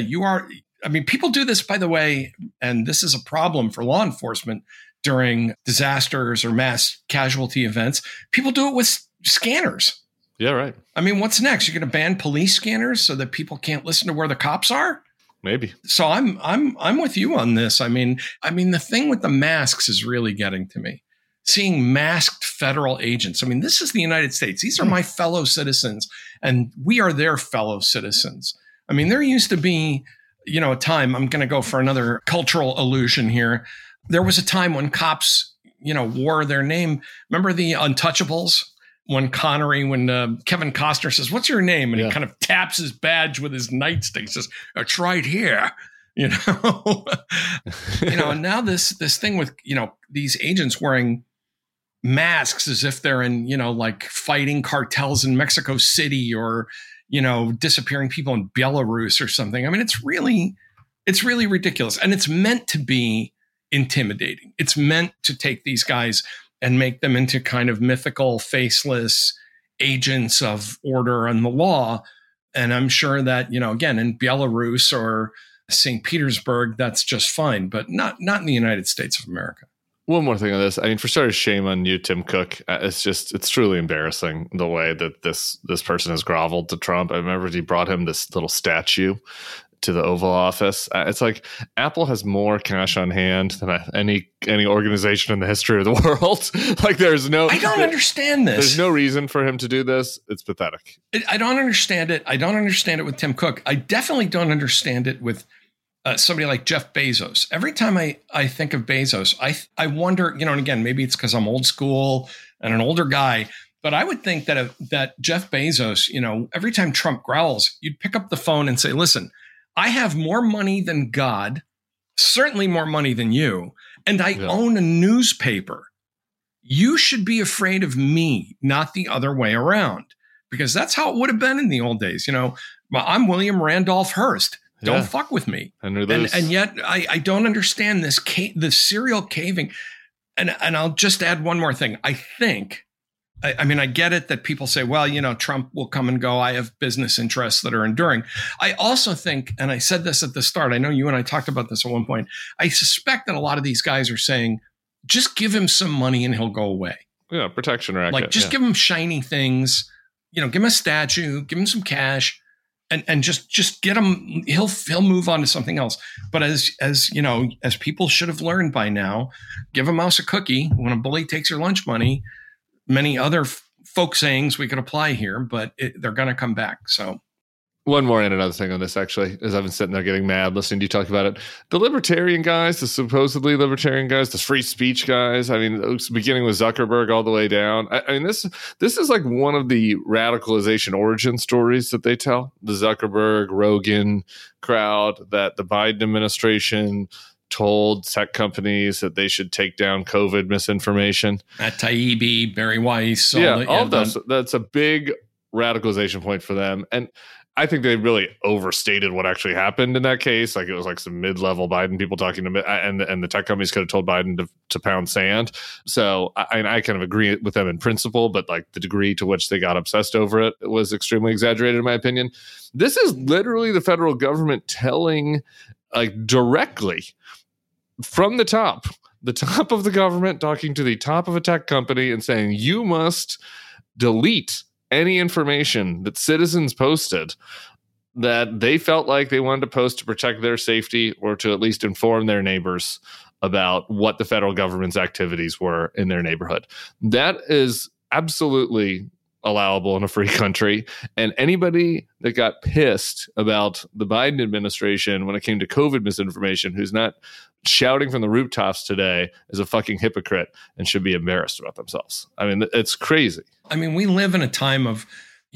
People do this, by the way, and this is a problem for law enforcement during disasters or mass casualty events. People do it with scanners. Yeah, right. What's next? You're going to ban police scanners so that people can't listen to where the cops are? Maybe. So I'm with you on this. The thing with the masks is really getting to me. Seeing masked federal agents. This is the United States. These are my fellow citizens, and we are their fellow citizens. There used to be, a time, I'm going to go for another cultural allusion here. There was a time when cops, wore their name. Remember the Untouchables? When Kevin Costner says, what's your name? And he kind of taps his badge with his nightstick, says, it's right here, and now this thing with, these agents wearing masks as if they're in, like fighting cartels in Mexico City or, disappearing people in Belarus or something. It's really ridiculous. And it's meant to be intimidating. It's meant to take these guys and make them into kind of mythical, faceless agents of order and the law. And I'm sure that, again, in Belarus or St. Petersburg, that's just fine, but not in the United States of America. One more thing on this. For starters, shame on you, Tim Cook. It's truly embarrassing the way that this person has groveled to Trump. I remember he brought him this little statue to the Oval Office. It's like Apple has more cash on hand than any organization in the history of the world. I don't understand this. There's no reason for him to do this. It's pathetic. I don't understand it. I don't understand it with Tim Cook. I definitely don't understand it with somebody like Jeff Bezos. Every time I think of Bezos, I wonder, and again, maybe it's because I'm old school and an older guy, but I would think that Jeff Bezos, every time Trump growls, you'd pick up the phone and say, listen, I have more money than God, certainly more money than you, and I own a newspaper. You should be afraid of me, not the other way around, because that's how it would have been in the old days. I'm William Randolph Hearst. Don't fuck with me. And yet I don't understand this serial caving. And I'll just add one more thing. I think I mean, I get it that people say, well, Trump will come and go. I have business interests that are enduring. I also think, and I said this at the start, I know you and I talked about this at one point, I suspect that a lot of these guys are saying, just give him some money and he'll go away. Yeah, protection racket. Like, just give him shiny things, give him a statue, give him some cash, and just get him, he'll move on to something else. But as people should have learned by now, give a mouse a cookie when a bully takes your lunch money. Many other folk sayings we could apply here, but they're going to come back. So one more and another thing on this, actually, as I've been sitting there getting mad listening to you talk about it. The libertarian guys, the supposedly libertarian guys, the free speech guys, I mean, beginning with Zuckerberg all the way down. I mean, this is like one of the radicalization origin stories that they tell. The Zuckerberg, Rogan crowd, that the Biden administration told tech companies that they should take down COVID misinformation. At Taibbi, Barry Weiss. All of those. That's a big radicalization point for them. And I think they really overstated what actually happened in that case. Like, it was like some mid-level Biden people talking to, and the tech companies could have told Biden to pound sand. So I kind of agree with them in principle, but like the degree to which they got obsessed over it was extremely exaggerated, in my opinion. This is literally the federal government telling, like, directly from the top of the government, talking to the top of a tech company and saying, you must delete any information that citizens posted that they felt like they wanted to post to protect their safety or to at least inform their neighbors about what the federal government's activities were in their neighborhood. That is absolutely allowable in a free country. And anybody that got pissed about the Biden administration when it came to COVID misinformation, who's not shouting from the rooftops today, is a fucking hypocrite and should be embarrassed about themselves. I mean, it's crazy. I mean, we live in a time of,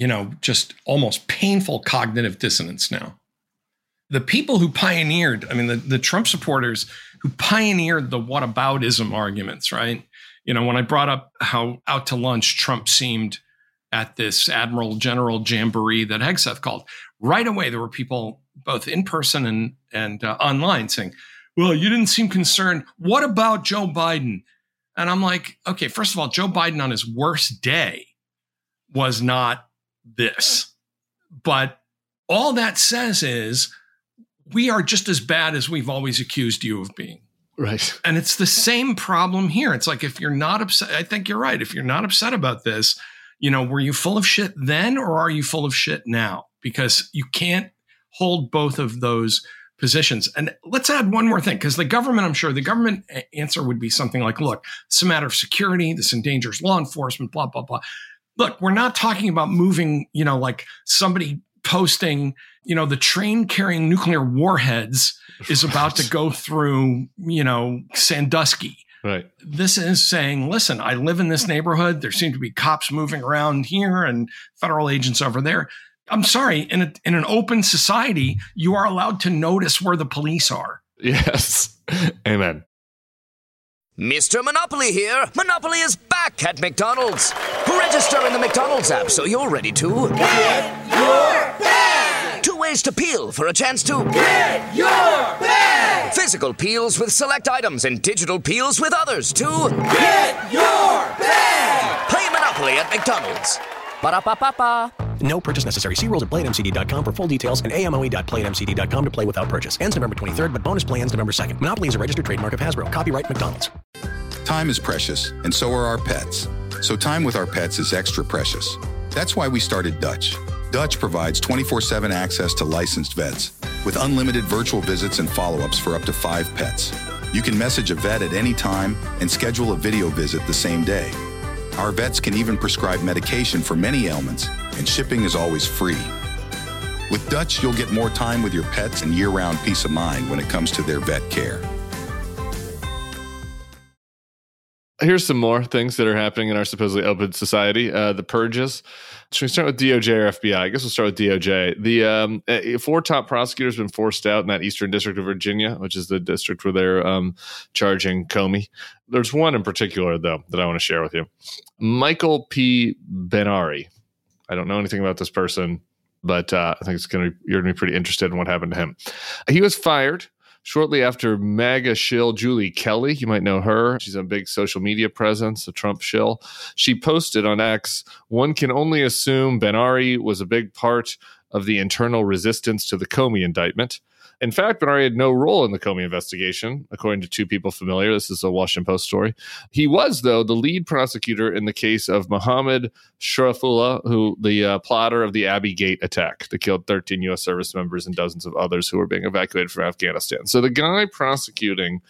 just almost painful cognitive dissonance now. The people who pioneered, I mean, the Trump supporters who pioneered the whataboutism arguments, right? When I brought up how out to lunch Trump seemed at this Admiral General Jamboree that Hegseth called, right away there were people both in person and online saying, well, you didn't seem concerned. What about Joe Biden? And I'm like, okay, first of all, Joe Biden on his worst day was not this. But all that says is we are just as bad as we've always accused you of being. Right. And it's the same problem here. It's like, if you're not upset, I think you're right. If you're not upset about this, were you full of shit then, or are you full of shit now? Because you can't hold both of those positions. And let's add one more thing, because the government answer would be something like, look, it's a matter of security. This endangers law enforcement, blah, blah, blah. Look, we're not talking about moving, like somebody posting, the train carrying nuclear warheads is about to go through, Sandusky. Right. This is saying, listen, I live in this neighborhood. There seem to be cops moving around here and federal agents over there. I'm sorry, in an open society, you are allowed to notice where the police are. Yes. Amen. Mr. Monopoly here. Monopoly is back at McDonald's. Register in the McDonald's app so you're ready to Get your bag! 2 ways to peel for a chance to Get your bag! physical peels with select items and digital peels with others to Get your bag! play Monopoly at McDonald's. Ba-da-ba-ba-ba. No purchase necessary. See rules at PlayMCD.com for full details and AMOE.PlayMCD.com to play without purchase. Ends November 23rd, but bonus play ends November 2nd. Monopoly is a registered trademark of Hasbro. Copyright McDonald's. Time is precious, and so are our pets. So time with our pets is extra precious. That's why we started Dutch. Dutch provides 24/7 access to licensed vets with unlimited virtual visits and follow-ups for up to 5 pets. You can message a vet at any time and schedule a video visit the same day. Our vets can even prescribe medication for many ailments, and shipping is always free. With Dutch, you'll get more time with your pets and year-round peace of mind when it comes to their vet care. Here's some more things that are happening in our supposedly open society. The purges. Should we start with DOJ or FBI? I guess we'll start with DOJ. The 4 top prosecutors have been forced out in that Eastern District of Virginia, which is the district where they're charging Comey. There's one in particular, though, that I want to share with you. Michael P. Benari. I don't know anything about this person, but I think you're going to be pretty interested in what happened to him. He was fired shortly after MAGA shill Julie Kelly, you might know her. She's a big social media presence, a Trump shill. She posted on X, "One can only assume Ben-Ari was a big part of the internal resistance to the Comey indictment. In fact, Ben-Ari had no role in the Comey investigation, according to two people familiar." This is a Washington Post story. He was, though, the lead prosecutor in the case of Mohammed Sharafullah, who the plotter of the Abbey Gate attack that killed 13 U.S. service members and dozens of others who were being evacuated from Afghanistan. So the guy prosecuting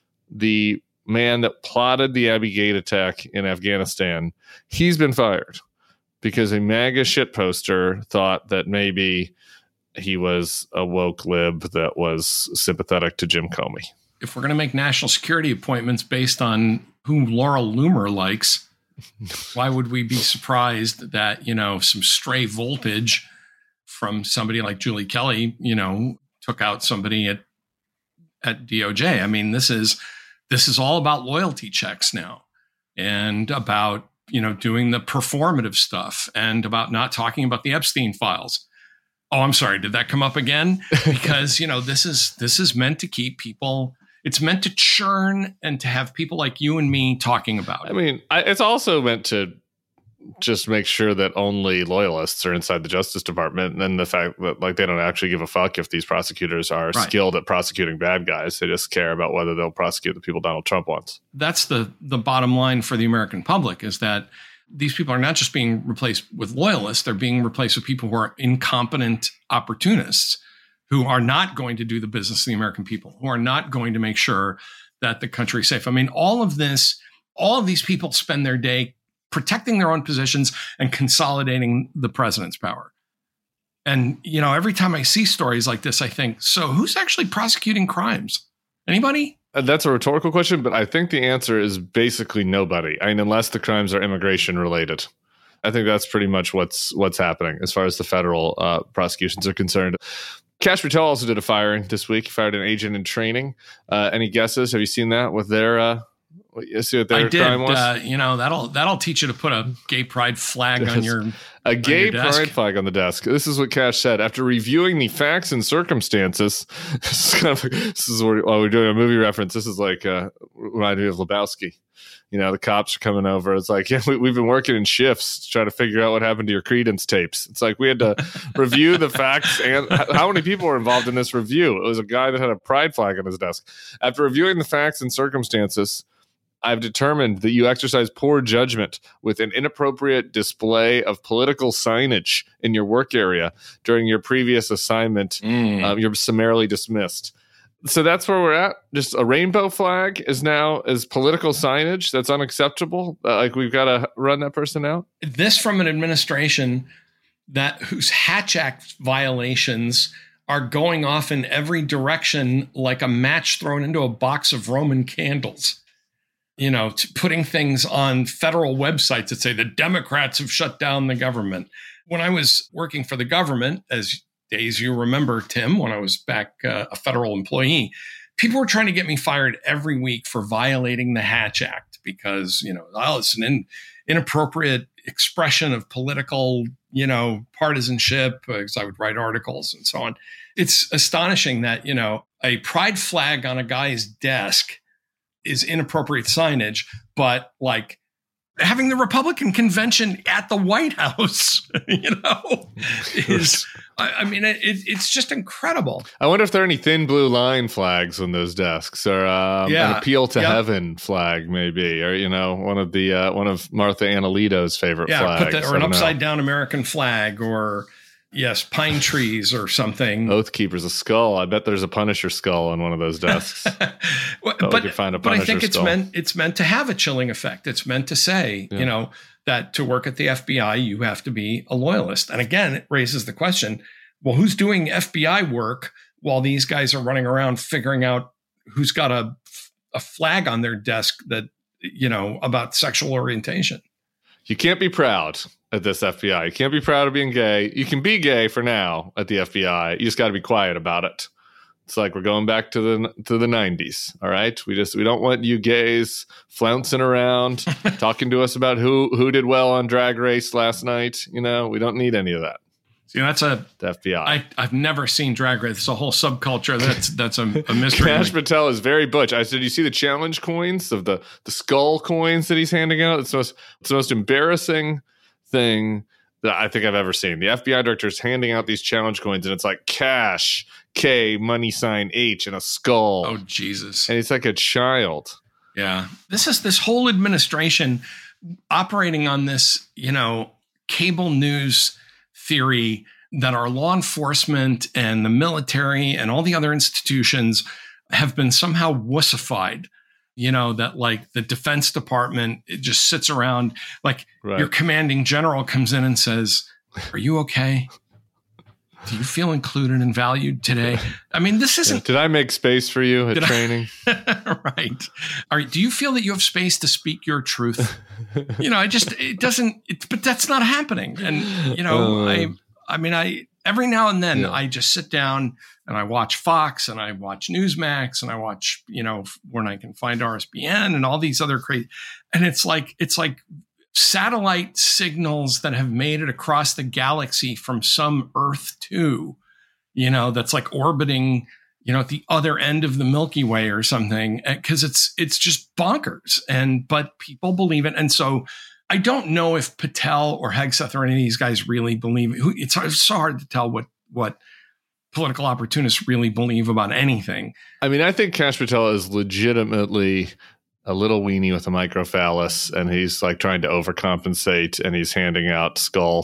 the man that plotted the Abbey Gate attack in Afghanistan, he's been fired because a MAGA shitposter thought that maybe he was a woke lib that was sympathetic to Jim Comey. If we're going to make national security appointments based on whom Laura Loomer likes, why would we be surprised that, some stray voltage from somebody like Julie Kelly, took out somebody at DOJ? I mean, this is all about loyalty checks now, and about, doing the performative stuff, and about not talking about the Epstein files. Oh, I'm sorry. Did that come up again? Because, this is meant to keep people, it's meant to churn and to have people like you and me talking about it. I mean, it's also meant to just make sure that only loyalists are inside the Justice Department. And then the fact that they don't actually give a fuck if these prosecutors are skilled at prosecuting bad guys. They just care about whether they'll prosecute the people Donald Trump wants. That's the bottom line for the American public, is that these people are not just being replaced with loyalists, they're being replaced with people who are incompetent opportunists, who are not going to do the business of the American people, who are not going to make sure that the country is safe. I mean, all of these people spend their day protecting their own positions and consolidating the president's power. And, every time I see stories like this, I think, so who's actually prosecuting crimes? Anybody? That's a rhetorical question, but I think the answer is basically nobody. I mean, unless the crimes are immigration related. I think that's pretty much what's happening as far as the federal prosecutions are concerned. Kash Patel also did a firing this week. He fired an agent in training. Any guesses? Have you seen that with their? See what their crime was? That'll teach you to put a gay pride flag on your a gay desk. pride flag on the desk. This is what Kash said after reviewing the facts and circumstances. This is while we're doing a movie reference. This is like reminded me of Lebowski. The cops are coming over. It's like, yeah, we've been working in shifts to try to figure out what happened to your Creedence tapes. It's like we had to review the facts and how many people were involved in this review. It was a guy that had a pride flag on his desk. After reviewing the facts and circumstances, I've determined that you exercise poor judgment with an inappropriate display of political signage in your work area during your previous assignment. You're summarily dismissed. So that's where we're at. Just a rainbow flag is political signage. That's unacceptable. We've got to run that person out. This from an administration whose Hatch Act violations are going off in every direction like a match thrown into a box of Roman candles. Putting things on federal websites that say the Democrats have shut down the government. When I was working for the government, as days you remember, Tim, when I was back a federal employee, people were trying to get me fired every week for violating the Hatch Act because, it's an inappropriate expression of political, partisanship, because I would write articles and so on. It's astonishing that, a pride flag on a guy's desk is inappropriate signage, but having the Republican convention at the White House, is, it's just incrable. I wonder if there are any thin blue line flags on those desks, or an appeal to heaven flag, maybe, or one of Martha Annalito's favorite flags, or an upside down American flag, or pine trees or something. Oath Keeper's a skull. I bet there's a Punisher skull on one of those desks. But I think it's meant to have a chilling effect. It's meant to say, that to work at the FBI, you have to be a loyalist. And again, it raises the question, well, who's doing FBI work while these guys are running around figuring out who's got a flag on their desk that, about sexual orientation? You can't be proud at this FBI. You can't be proud of being gay. You can be gay for now at the FBI. You just got to be quiet about it. It's like we're going back to the 90s. All right, we don't want you gays flouncing around talking to us about who did well on Drag Race last night. We don't need any of that. See, that's the FBI. I've never seen Drag Race. It's a whole subculture. That's a mystery. Kash Patel is very butch. I said, you see the challenge coins of the skull coins that he's handing out? It's the most embarrassing thing that I think I've ever seen. The FBI director is handing out these challenge coins, and it's like cash, K, money sign H, and a skull. Oh, Jesus. And he's like a child. Yeah. This whole administration operating on this, cable news theory that our law enforcement and the military and all the other institutions have been somehow wussified, that like the Defense Department, it just sits around like your commanding general comes in and says, "Are you okay? Do you feel included and valued today?" I mean, this isn't... Did I make space for you at training? Right. All right. Do you feel that you have space to speak your truth? But that's not happening. And, I every now and then I just sit down and I watch Fox and I watch Newsmax and I watch, when I can find RSBN and all these other crazy, and it's like satellite signals that have made it across the galaxy from some Earth 2, that's like orbiting, at the other end of the Milky Way or something, because it's just bonkers. But people believe it. And so I don't know if Patel or Hegseth or any of these guys really believe it. It's so hard to tell what political opportunists really believe about anything. I mean, I think Kash Patel is legitimately a little weenie with a microphallus, and he's like trying to overcompensate, and he's handing out skull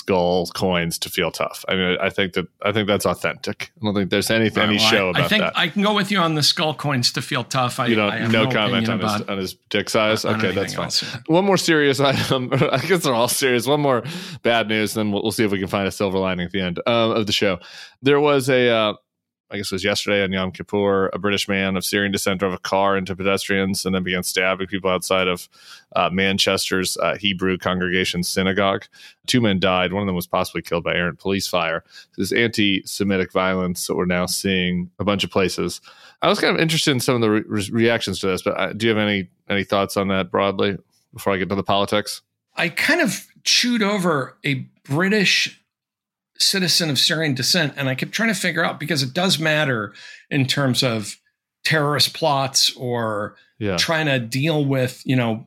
coins to feel tough. I mean, I think that's authentic. I don't think there's any show about that. I can go with you on the skull coins to feel tough. I have no comment on his dick size. Okay, that's fine. Else. One more serious item. I guess they're all serious. One more bad news, then we'll see if we can find a silver lining at the end of the show. There was I guess it was yesterday on Yom Kippur, a British man of Syrian descent drove a car into pedestrians and then began stabbing people outside of Manchester's Hebrew congregation synagogue. 2 men died. One of them was possibly killed by errant police fire. This anti-Semitic violence that we're now seeing a bunch of places. I was kind of interested in some of the reactions to this, but do you have any thoughts on that broadly before I get to the politics? I kind of chewed over a British citizen of Syrian descent, and I kept trying to figure out, because it does matter in terms of terrorist plots or trying to deal with,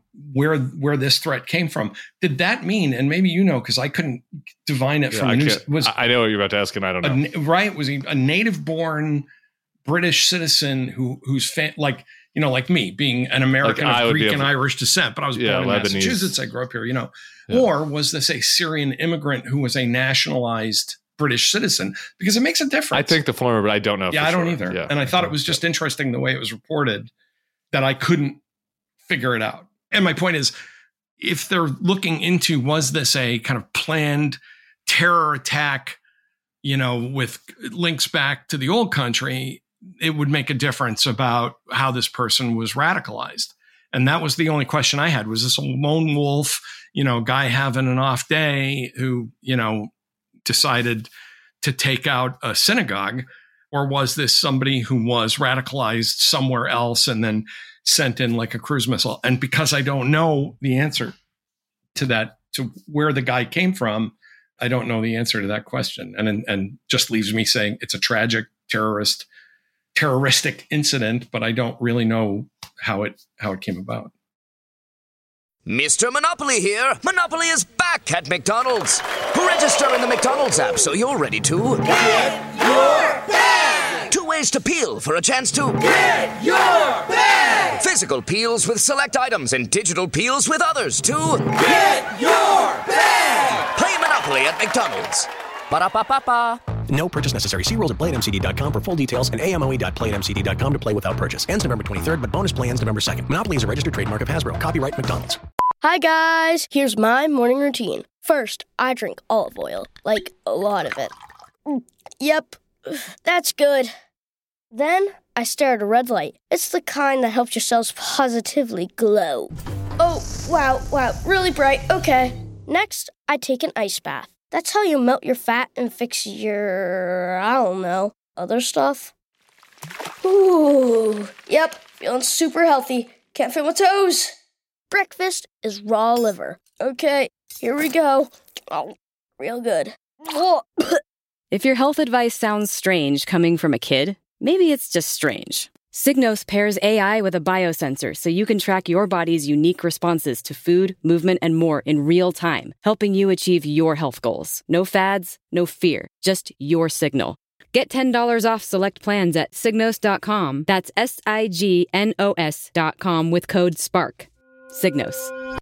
where this threat came from. Did that mean, and maybe because I couldn't divine it from the news. I know what you're about to ask, and I don't know. Right? Was he a native-born British citizen who's like me, being an American of Greek and Irish descent, but I was born in Massachusetts. I grew up here, Or was this a Syrian immigrant who was a nationalized British citizen? Because it makes a difference. I think the former, but I don't know. I don't either. Yeah. And I thought it was just interesting the way it was reported that I couldn't figure it out. And my point is, if they're looking into, was this a kind of planned terror attack, with links back to the old country, it would make a difference about how this person was radicalized. And that was the only question I had. Was this a lone wolf, guy having an off day who, decided to take out a synagogue? Or was this somebody who was radicalized somewhere else and then sent in like a cruise missile? And because I don't know the answer to that, to where the guy came from, I don't know the answer to that question. And just leaves me saying it's a tragic terroristic incident, but I don't really know how it came about. Mr. Monopoly here. Monopoly is back at McDonald's. Register in the McDonald's app so you're ready to get your bag. 2 ways to peel for a chance to get your bag. Physical peels with select items and digital peels with others to get your bag. Play Monopoly at McDonald's. Ba-da-ba-ba-ba. No purchase necessary. See rules at playatmcd.com for full details and amoe.playatmcd.com to play without purchase. Ends November 23rd, but bonus play ends November 2nd. Monopoly is a registered trademark of Hasbro. Copyright McDonald's. Hi, guys. Here's my morning routine. First, I drink olive oil. Like, a lot of it. Yep, that's good. Then, I stare at a red light. It's the kind that helps your cells positively glow. Oh, wow, really bright. Okay. Next, I take an ice bath. That's how you melt your fat and fix your, other stuff. Ooh, yep, feeling super healthy. Can't feel my toes. Breakfast is raw liver. Okay, here we go. Oh, real good. If your health advice sounds strange coming from a kid, maybe it's just strange. Signos pairs AI with a biosensor so you can track your body's unique responses to food, movement, and more in real time, helping you achieve your health goals. No fads, no fear, just your signal. Get $10 off select plans at Signos.com. That's SIGNOS.com with code SPARK. Signos.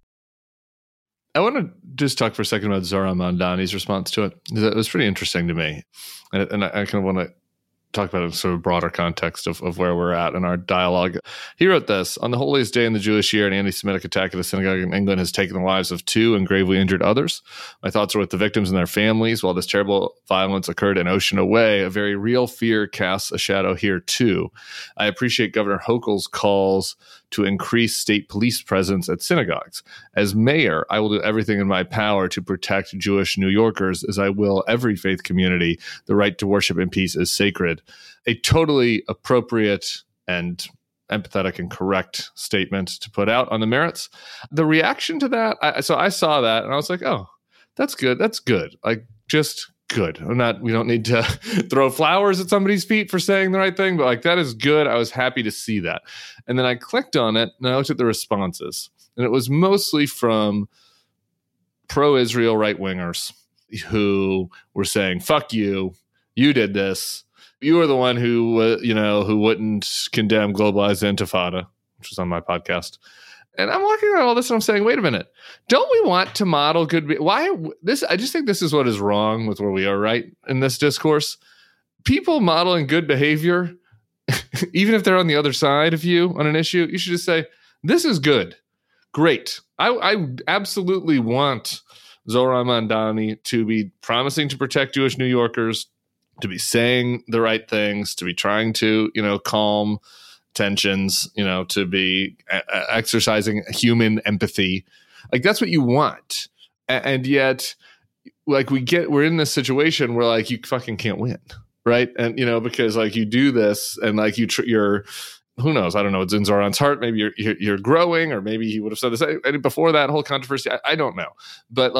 I want to just talk for a second about Zohran Mamdani's response to it. It was pretty interesting to me. And I kind of want to talk about a sort of broader context of where we're at in our dialogue. He wrote this: on the holiest day in the Jewish year, an anti-Semitic attack at a synagogue in England has taken the lives of 2 and gravely injured others. My thoughts are with the victims and their families. While this terrible violence occurred an ocean away, a very real fear casts a shadow here too. I appreciate Governor Hochul's calls to increase state police presence at synagogues. As mayor, I will do everything in my power to protect Jewish New Yorkers, as I will every faith community. The right to worship in peace is sacred. A totally appropriate and empathetic and correct statement to put out on the merits. The reaction to that, so I saw that and I was like, oh, that's good. That's good. Like, just good. We don't need to throw flowers at somebody's feet for saying the right thing, but like, that is good. I was happy to see that. And then I clicked on it and I looked at the responses, and it was mostly from pro-Israel right-wingers who were saying, fuck you, you did this. You were the one who, who wouldn't condemn globalized intifada, which was on my podcast. And I'm looking at all this and I'm saying, wait a minute, don't we want to model good? Why this? I just think this is what is wrong with where we are right in this discourse. People modeling good behavior, even if they're on the other side of you on an issue, you should just say, this is good. Great. I absolutely want Zohran Mamdani to be promising to protect Jewish New Yorkers, to be saying the right things, to be trying to, calm tensions, to be exercising human empathy. Like, that's what you want. And yet, like, we're in this situation where, like, you fucking can't win. Right. And, because, like, you do this and, like, you're, who knows? I don't know. It's in Zohran's heart. Maybe you're growing, or maybe he would have said this before that whole controversy. I don't know. But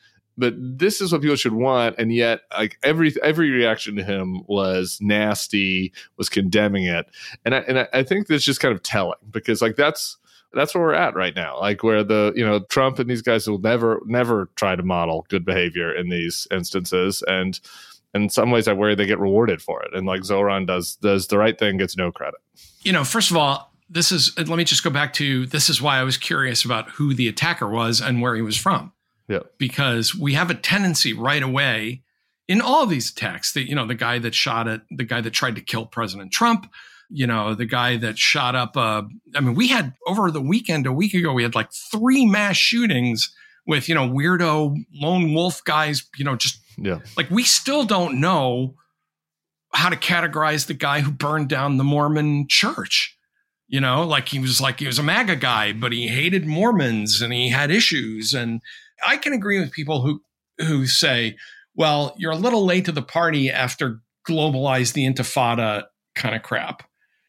this is what people should want. And yet, like, every reaction to him was nasty, was condemning it. And I think that's just kind of telling, because, like, that's where we're at right now. Like, where Trump and these guys will never try to model good behavior in these instances. And in some ways, I worry they get rewarded for it. And, like, Zohran does the right thing, gets no credit. First of all, let me just go back to, this is why I was curious about who the attacker was and where he was from. Yeah. Because we have a tendency right away in all these attacks, the guy that tried to kill President Trump, the guy that shot up, we had over the weekend, a week ago, we had like 3 mass shootings with, weirdo lone wolf guys, like, we still don't know how to categorize the guy who burned down the Mormon church. He was a MAGA guy, but he hated Mormons and he had issues. And I can agree with people who say, well, you're a little late to the party after globalize the intifada kind of crap.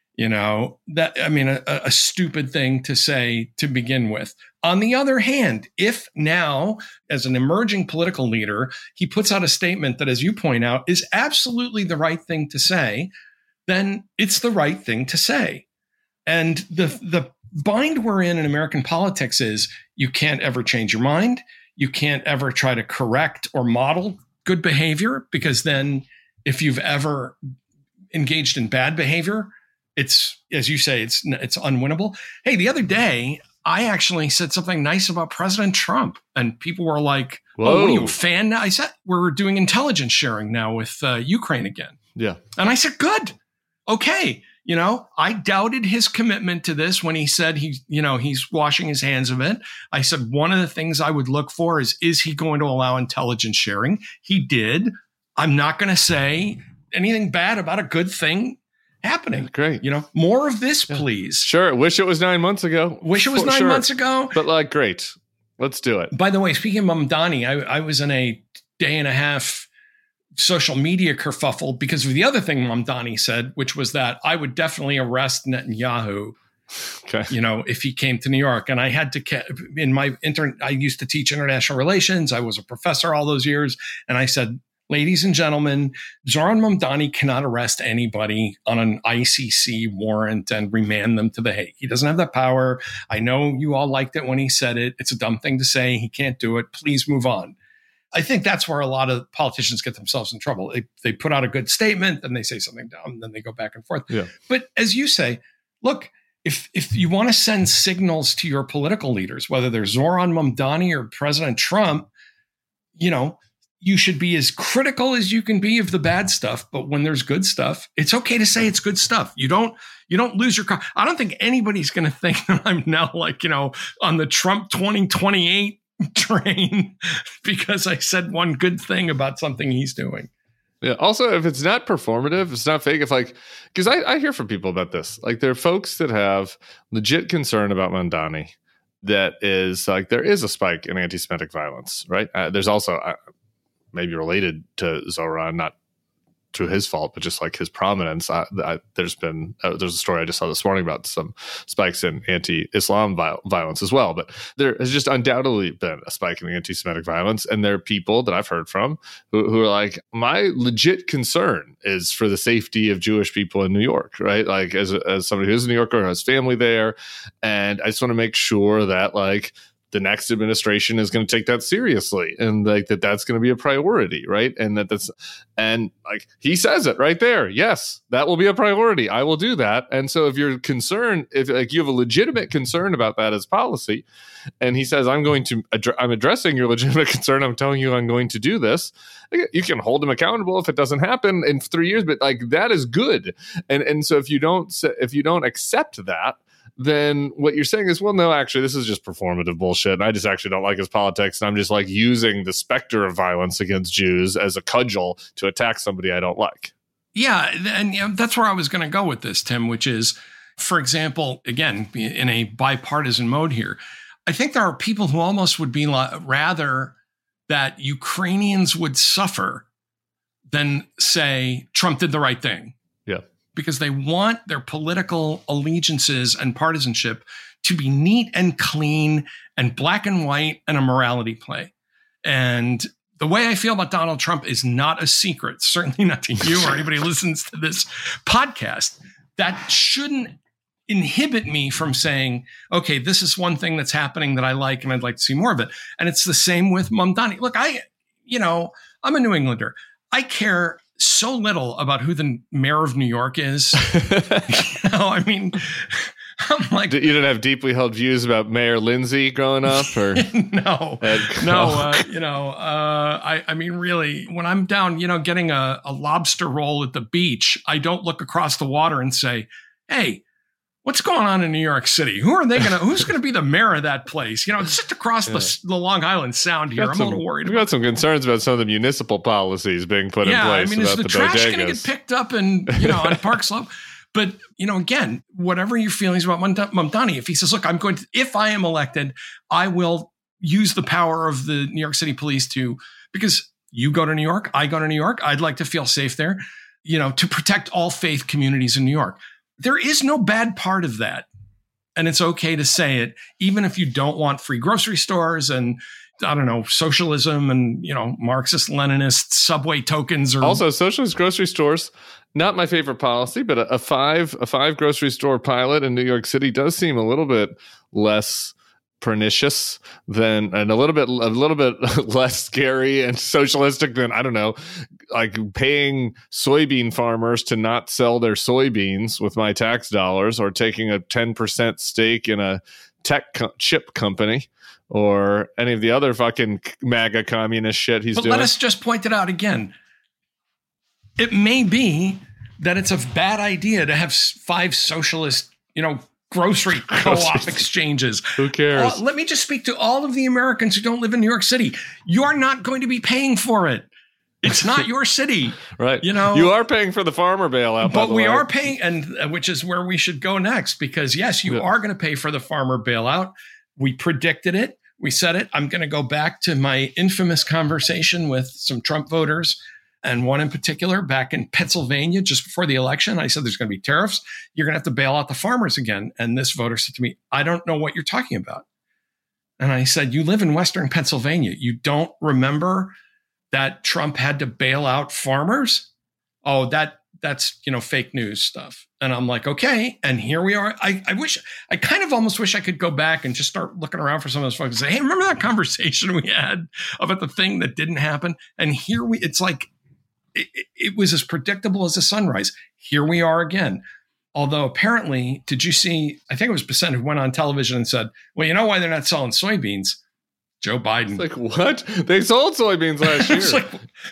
A stupid thing to say to begin with. On the other hand, if now, as an emerging political leader, he puts out a statement that, as you point out, is absolutely the right thing to say, then it's the right thing to say. And the bind we're in American politics is you can't ever change your mind. You can't ever try to correct or model good behavior, because then if you've ever engaged in bad behavior, it's, as you say, it's unwinnable. Hey, the other day, I actually said something nice about President Trump, and people were like, "Whoa, what are you, a fan now?" I said, "We're doing intelligence sharing now with Ukraine again." Yeah. And I said, "Good. Okay." I doubted his commitment to this when he said he's washing his hands of it. I said, one of the things I would look for is he going to allow intelligence sharing? He did. I'm not going to say anything bad about a good thing happening. Great. More of this, please. Sure. Wish it was 9 months ago. Wish it was 9 months ago. But, like, great. Let's do it. By the way, speaking of Mamdani, I was in a day and a half social media kerfuffle because of the other thing Mamdani said, which was that I would definitely arrest Netanyahu, if he came to New York. And I had to, in my I used to teach international relations. I was a professor all those years. And I said, Ladies and gentlemen, Zohran Mamdani cannot arrest anybody on an ICC warrant and remand them to The Hague. He doesn't have that power. I know you all liked it when he said it. It's a dumb thing to say. He can't do it. Please move on. I think that's where a lot of politicians get themselves in trouble. They put out a good statement, then they say something dumb, then they go back and forth. Yeah. But as you say, look, if you want to send signals to your political leaders, whether they're Zohran Mamdani or President Trump, you should be as critical as you can be of the bad stuff. But when there's good stuff, it's okay to say it's good stuff. You don't lose your car. I don't think anybody's going to think that I'm now on the Trump 2028 train because I said one good thing about something he's doing. Yeah. Also, if it's not performative, it's not fake. If because I hear from people about this, there are folks that have legit concern about Mamdani. That is there is a spike in anti-Semitic violence, right? There's also maybe related to Zohran, not to his fault, but just his prominence. There's a story I just saw this morning about some spikes in anti-Islam violence as well. But there has just undoubtedly been a spike in anti-Semitic violence. And there are people that I've heard from who are like, my legit concern is for the safety of Jewish people in New York, right? As somebody who's a New Yorker, who has family there. And I just want to make sure that the next administration is going to take that seriously and that's going to be a priority, right? And he says it right there. Yes, that will be a priority. I will do that. And so if you're concerned, if you have a legitimate concern about that as policy, and he says, I'm addressing your legitimate concern. I'm telling you I'm going to do this. You can hold him accountable if it doesn't happen in 3 years, but that is good. And so if you don't accept that, then what you're saying is, well, no, actually, this is just performative bullshit. And I just actually don't like his politics. And I'm just using the specter of violence against Jews as a cudgel to attack somebody I don't like. Yeah. And that's where I was going to go with this, Tim, which is, for example, again, in a bipartisan mode here, I think there are people who almost would be rather that Ukrainians would suffer than say Trump did the right thing. Yeah. Because they want their political allegiances and partisanship to be neat and clean and black and white and a morality play. And the way I feel about Donald Trump is not a secret, certainly not to you or anybody who listens to this podcast. That shouldn't inhibit me from saying, okay, this is one thing that's happening that I like and I'd like to see more of it. And it's the same with Mamdani. Look, I'm a New Englander. I care so little about who the mayor of New York is. I'm like, you didn't have deeply held views about Mayor Lindsay growing up, or no. Really, when I'm down, getting a lobster roll at the beach, I don't look across the water and say, "Hey, what's going on in New York City? Who's gonna be the mayor of that place?" It's just across the Long Island Sound here. I'm a little worried. We've got some concerns about some of the municipal policies being put in place. Is the trash going to get picked up on Park Slope? But again, whatever your feelings about Mamdani, if he says, "Look, if I am elected, I will use the power of the New York City police because you go to New York, I go to New York. I'd like to feel safe there, to protect all faith communities in New York." There is no bad part of that. And it's okay to say it, even if you don't want free grocery stores and, socialism and, Marxist, Leninist subway tokens. Also, socialist grocery stores, not my favorite policy, but a five grocery store pilot in New York City does seem a little bit less pernicious and a little bit less scary and socialistic than, paying soybean farmers to not sell their soybeans with my tax dollars, or taking a 10% stake in a tech chip company, or any of the other fucking MAGA communist shit he's doing. Let us just point it out again. It may be that it's a bad idea to have 5 socialist, grocery co-op exchanges. Who cares? Let me just speak to all of the Americans who don't live in New York City. You're not going to be paying for it. It's not your city. Right. You are paying for the farmer bailout. But we are paying, and which is where we should go next, because yes, you are going to pay for the farmer bailout. We predicted it. We said it. I'm going to go back to my infamous conversation with some Trump voters, and one in particular back in Pennsylvania just before the election. I said, there's going to be tariffs. You're going to have to bail out the farmers again. And this voter said to me, I don't know what you're talking about. And I said, you live in Western Pennsylvania. You don't remember that Trump had to bail out farmers. Oh, that's, fake news stuff. And I'm like, okay. And here we are. I kind of almost wish I could go back and just start looking around for some of those folks and say, hey, remember that conversation we had about the thing that didn't happen? And here it's like, it was as predictable as the sunrise. Here we are again. Although apparently, did you see, I think it was Bissett who went on television and said, well, you know why they're not selling soybeans? Joe Biden. It's like, what? They sold soybeans last year. Like,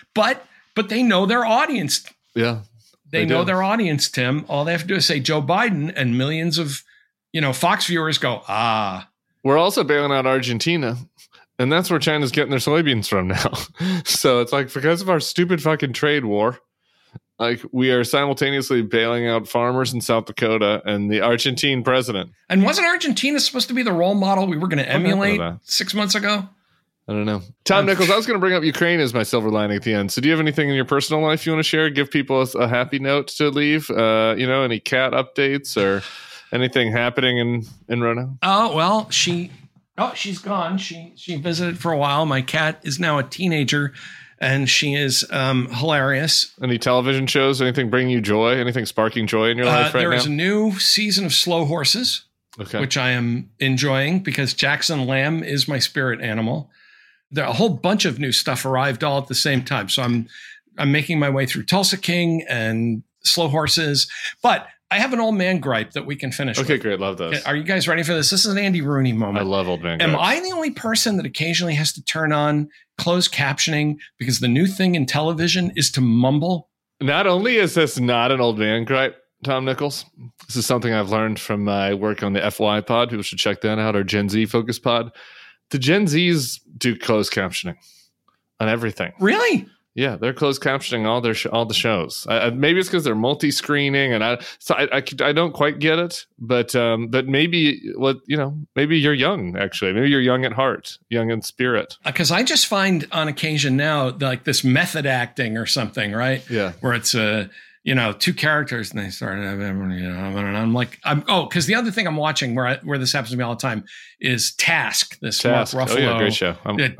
but they know their audience. Yeah. They know their audience, Tim. All they have to do is say Joe Biden, and millions of, Fox viewers go, We're also bailing out Argentina, and that's where China's getting their soybeans from now. So it's like, because of our stupid fucking trade war, like, we are simultaneously bailing out farmers in South Dakota and the Argentine president. And wasn't Argentina supposed to be the role model we were going to emulate 6 months ago? I don't know. Tom Nichols, I was going to bring up Ukraine as my silver lining at the end. So do you have anything in your personal life you want to share? Give people a happy note to leave? Any cat updates or anything happening in Roanoke? Oh, well, she's gone. She visited for a while. My cat is now a teenager, and she is hilarious. Any television shows? Anything bringing you joy? Anything sparking joy in your life right now? There is a new season of Slow Horses, which I am enjoying because Jackson Lamb is my spirit animal. There a whole bunch of new stuff arrived all at the same time. So I'm making my way through Tulsa King and Slow Horses. But I have an old man gripe that we can finish with. Okay, great. Love those. Are you guys ready for this? This is an Andy Rooney moment. I love old man gripes. Am I the only person that occasionally has to turn on closed captioning because the new thing in television is to mumble? Not only is this not an old man gripe, Tom Nichols, this is something I've learned from my work on the FY pod. People should check that out, our Gen Z focus pod. The Gen Zs do closed captioning on everything. Really? Yeah, they're closed captioning all the shows. Maybe it's because they're multi-screening, and I don't quite get it. But maybe maybe you're young actually. Maybe you're young at heart, young in spirit. Because I just find on occasion now like this method acting or something, right? Yeah, where it's two characters and they start, and I'm like, because the other thing I'm watching where this happens to me all the time is Task, this Mark Ruffalo. Oh yeah, great show.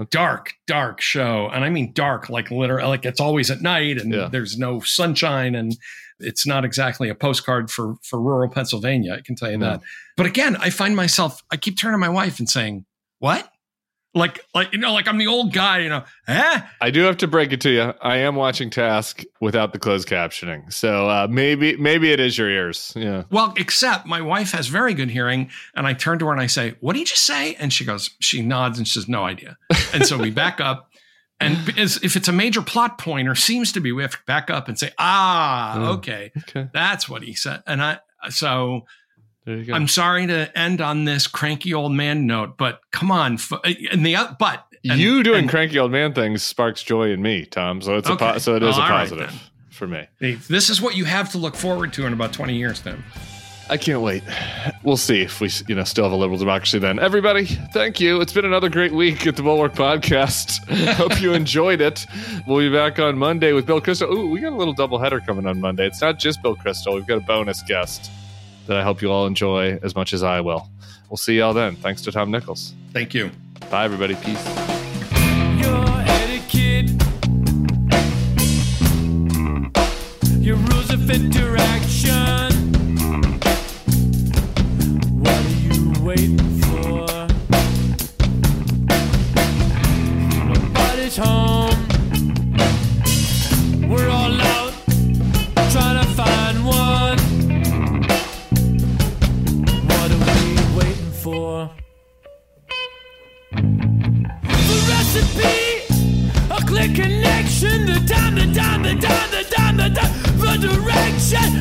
Dark show. And I mean dark, like literally, like it's always at night and there's no sunshine and it's not exactly a postcard for rural Pennsylvania. I can tell you that. But again, I find myself, I keep turning to my wife and saying, what? Like I'm the old guy, I do have to break it to you. I am watching Task without the closed captioning. So maybe it is your ears. Yeah. Well, except my wife has very good hearing. And I turn to her and I say, what did you just say? And she nods and she says, no idea. And so we back up. And if it's a major plot point or seems to be, we have to back up and say, okay. That's what he said. And there you go. I'm sorry to end on this cranky old man note, but come on. Doing cranky old man things sparks joy in me, Tom. So it is a positive for me. This is what you have to look forward to in about 20 years, then. I can't wait. We'll see if we, still have a liberal democracy then. Everybody, thank you. It's been another great week at the Bulwark Podcast. Hope you enjoyed it. We'll be back on Monday with Bill Kristol. Ooh, we got a little doubleheader coming on Monday. It's not just Bill Kristol. We've got a bonus guest that I hope you all enjoy as much as I will. We'll see y'all then. Thanks to Tom Nichols. Thank you. Bye, everybody. Peace. Your etiquette, your rules of interaction. What are you waiting for? Nobody's home. We're all out trying to find one. For the recipe, a clear connection, the direction,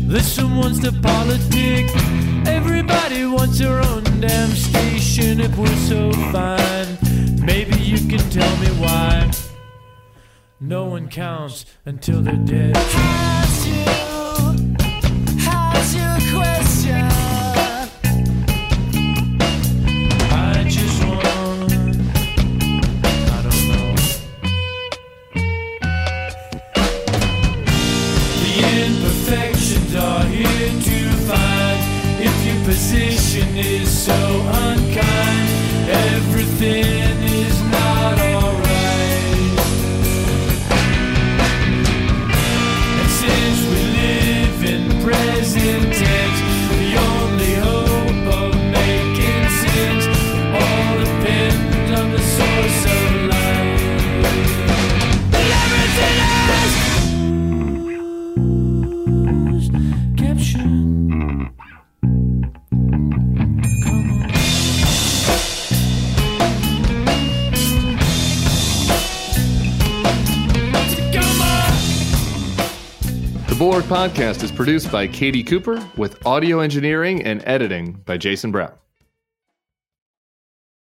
Listen wants to politic. Everybody wants their own damn station. If we're so fine, maybe you can tell me why. No one counts until they're dead. How's your question? I just want, I don't know. The imperfections are here to find. If your position is so unkind, everything is not alright. And since we live in present tense, the only hope of making sense all depends on the source of life. And everything is captured. The Bulwark Podcast is produced by Katie Cooper with audio engineering and editing by Jason Brown.